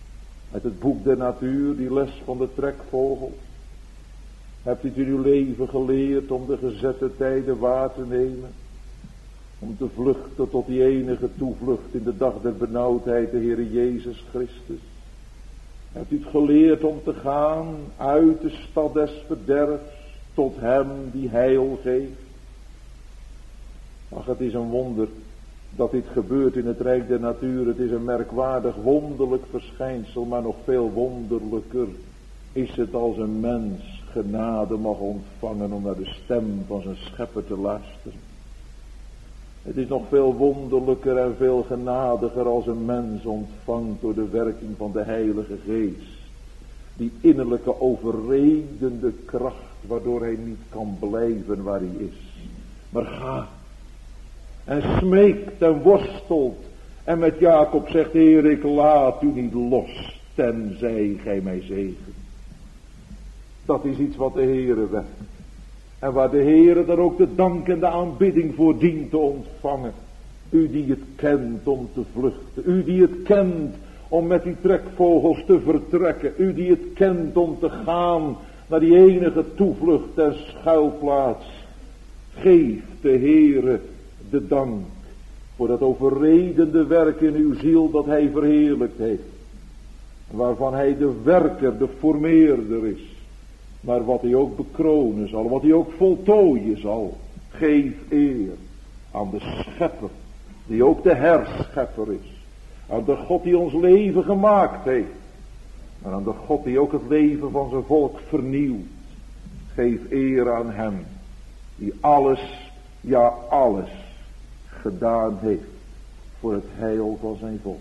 Uit het boek der natuur, die les van de trekvogel. Hebt u het in uw leven geleerd om de gezette tijden waar te nemen? Om te vluchten tot die enige toevlucht in de dag der benauwdheid, de Heere Jezus Christus? Hebt u het geleerd om te gaan uit de stad des verderfs tot hem die heil geeft? Ach, het is een wonder dat dit gebeurt in het rijk der natuur. Het is een merkwaardig wonderlijk verschijnsel, maar nog veel wonderlijker is het als een mens genade mag ontvangen om naar de stem van zijn schepper te luisteren. Het is nog veel wonderlijker en veel genadiger als een mens ontvangt door de werking van de Heilige Geest. Die innerlijke overredende kracht waardoor hij niet kan blijven waar hij is. Maar ga en smeekt en worstelt en met Jacob zegt: Heer, ik laat u niet los tenzij gij mij zegent. Dat is iets wat de Heere werkt. En waar de Heere dan ook de dank en de aanbidding voor dient te ontvangen. U die het kent om te vluchten. U die het kent om met die trekvogels te vertrekken. U die het kent om te gaan naar die enige toevlucht en schuilplaats. Geef de Heere de dank voor dat overredende werk in uw ziel dat hij verheerlijkt heeft. Waarvan hij de werker, de formeerder is. Maar wat hij ook bekronen zal, wat hij ook voltooien zal. Geef eer aan de schepper, die ook de herschepper is. Aan de God die ons leven gemaakt heeft. Maar aan de God die ook het leven van zijn volk vernieuwt. Geef eer aan hem, die alles, ja alles, gedaan heeft voor het heil van zijn volk.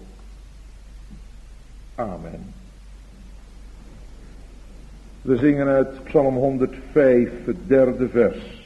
Amen. We zingen uit Psalm 105, het 3e vers.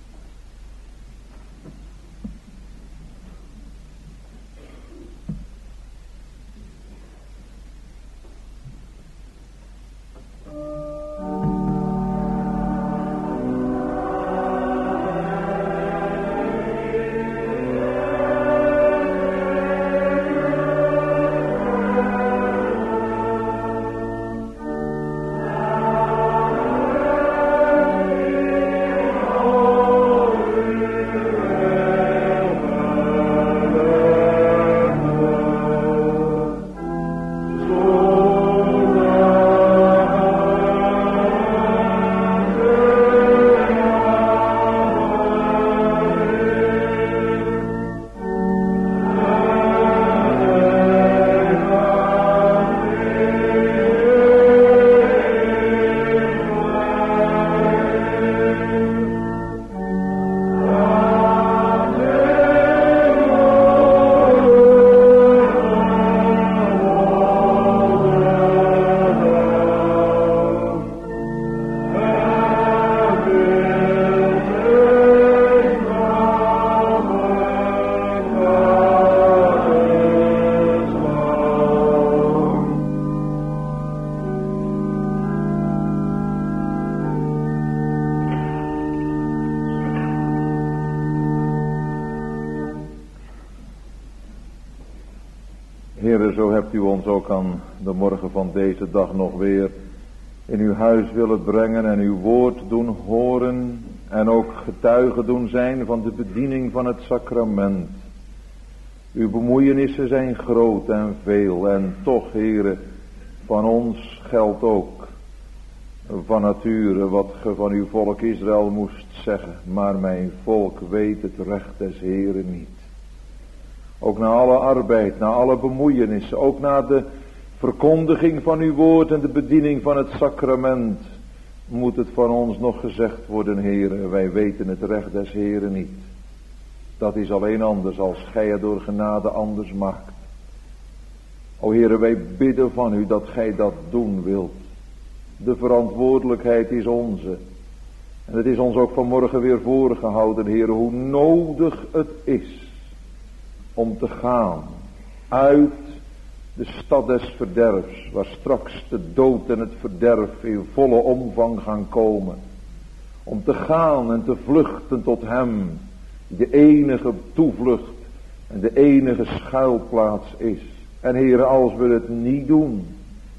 Heere, zo hebt u ons ook aan de morgen van deze dag nog weer in uw huis willen brengen en uw woord doen horen en ook getuige doen zijn van de bediening van het sacrament. Uw bemoeienissen zijn groot en veel en toch, Heere, van ons geldt ook van nature wat ge van uw volk Israël moest zeggen. Maar mijn volk weet het recht des Heeren niet. Ook na alle arbeid, na alle bemoeienissen, ook na de verkondiging van uw woord en de bediening van het sacrament, moet het van ons nog gezegd worden, Heere, wij weten het recht des Heeren niet. Dat is alleen anders als gij het door genade anders maakt. O Heere, wij bidden van u dat gij dat doen wilt. De verantwoordelijkheid is onze. En het is ons ook vanmorgen weer voorgehouden, Heere, hoe nodig het is om te gaan uit de stad des verderfs, waar straks de dood en het verderf in volle omvang gaan komen. Om te gaan en te vluchten tot hem, die de enige toevlucht en de enige schuilplaats is. En Heere, als we het niet doen,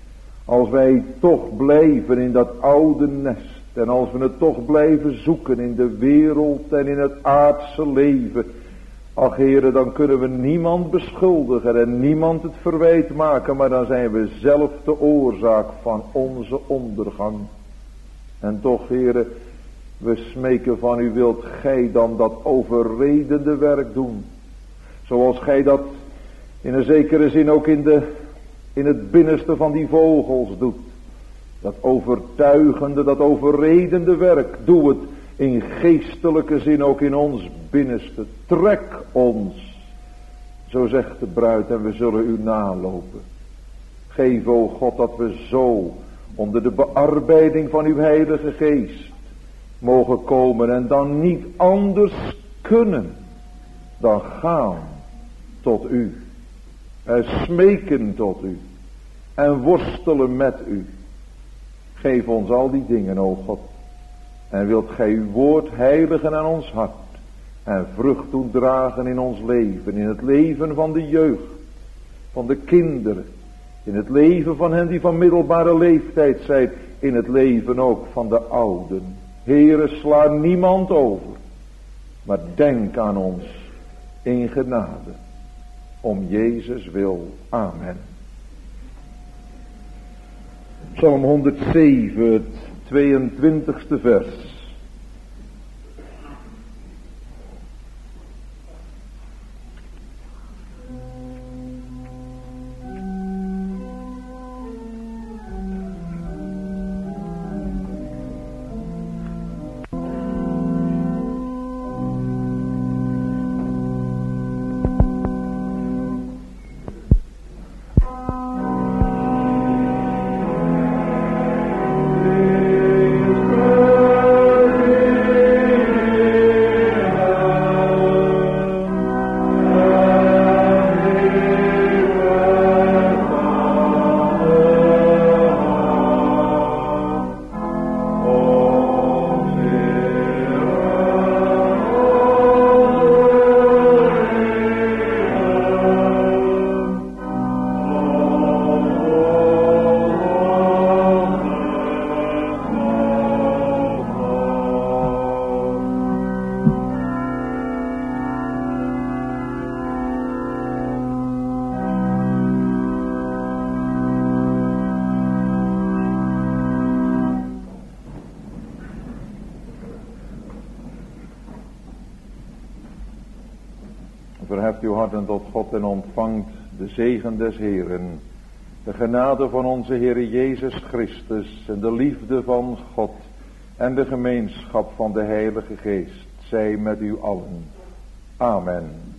Als wij toch blijven in dat oude nest. En als we het toch blijven zoeken in de wereld en in het aardse leven. Ach Heere, dan kunnen we niemand beschuldigen en niemand het verwijt maken. Maar dan zijn we zelf de oorzaak van onze ondergang. En toch Heere, we smeken van u, wilt gij dan dat overredende werk doen. Zoals gij dat in een zekere zin ook in het binnenste van die vogels doet. Dat overtuigende, dat overredende werk. Doe het in geestelijke zin ook in ons binnenste. Trek ons. Zo zegt de bruid, en we zullen u nalopen. Geef, o God, dat we zo onder de bearbeiding van uw heilige geest mogen komen. En dan niet anders kunnen dan gaan tot u. En smeken tot u. En worstelen met u. Geef ons al die dingen, o God. En wilt gij uw woord heiligen aan ons hart. En vrucht doen dragen in ons leven. In het leven van de jeugd. Van de kinderen. In het leven van hen die van middelbare leeftijd zijn. In het leven ook van de ouden. Heere, sla niemand over. Maar denk aan ons in genade. Om Jezus wil. Amen. Psalm 107, het 22e vers. Verheft uw harten tot God en ontvangt de zegen des Heeren. De genade van onze Heer Jezus Christus en de liefde van God en de gemeenschap van de Heilige Geest zij met u allen. Amen.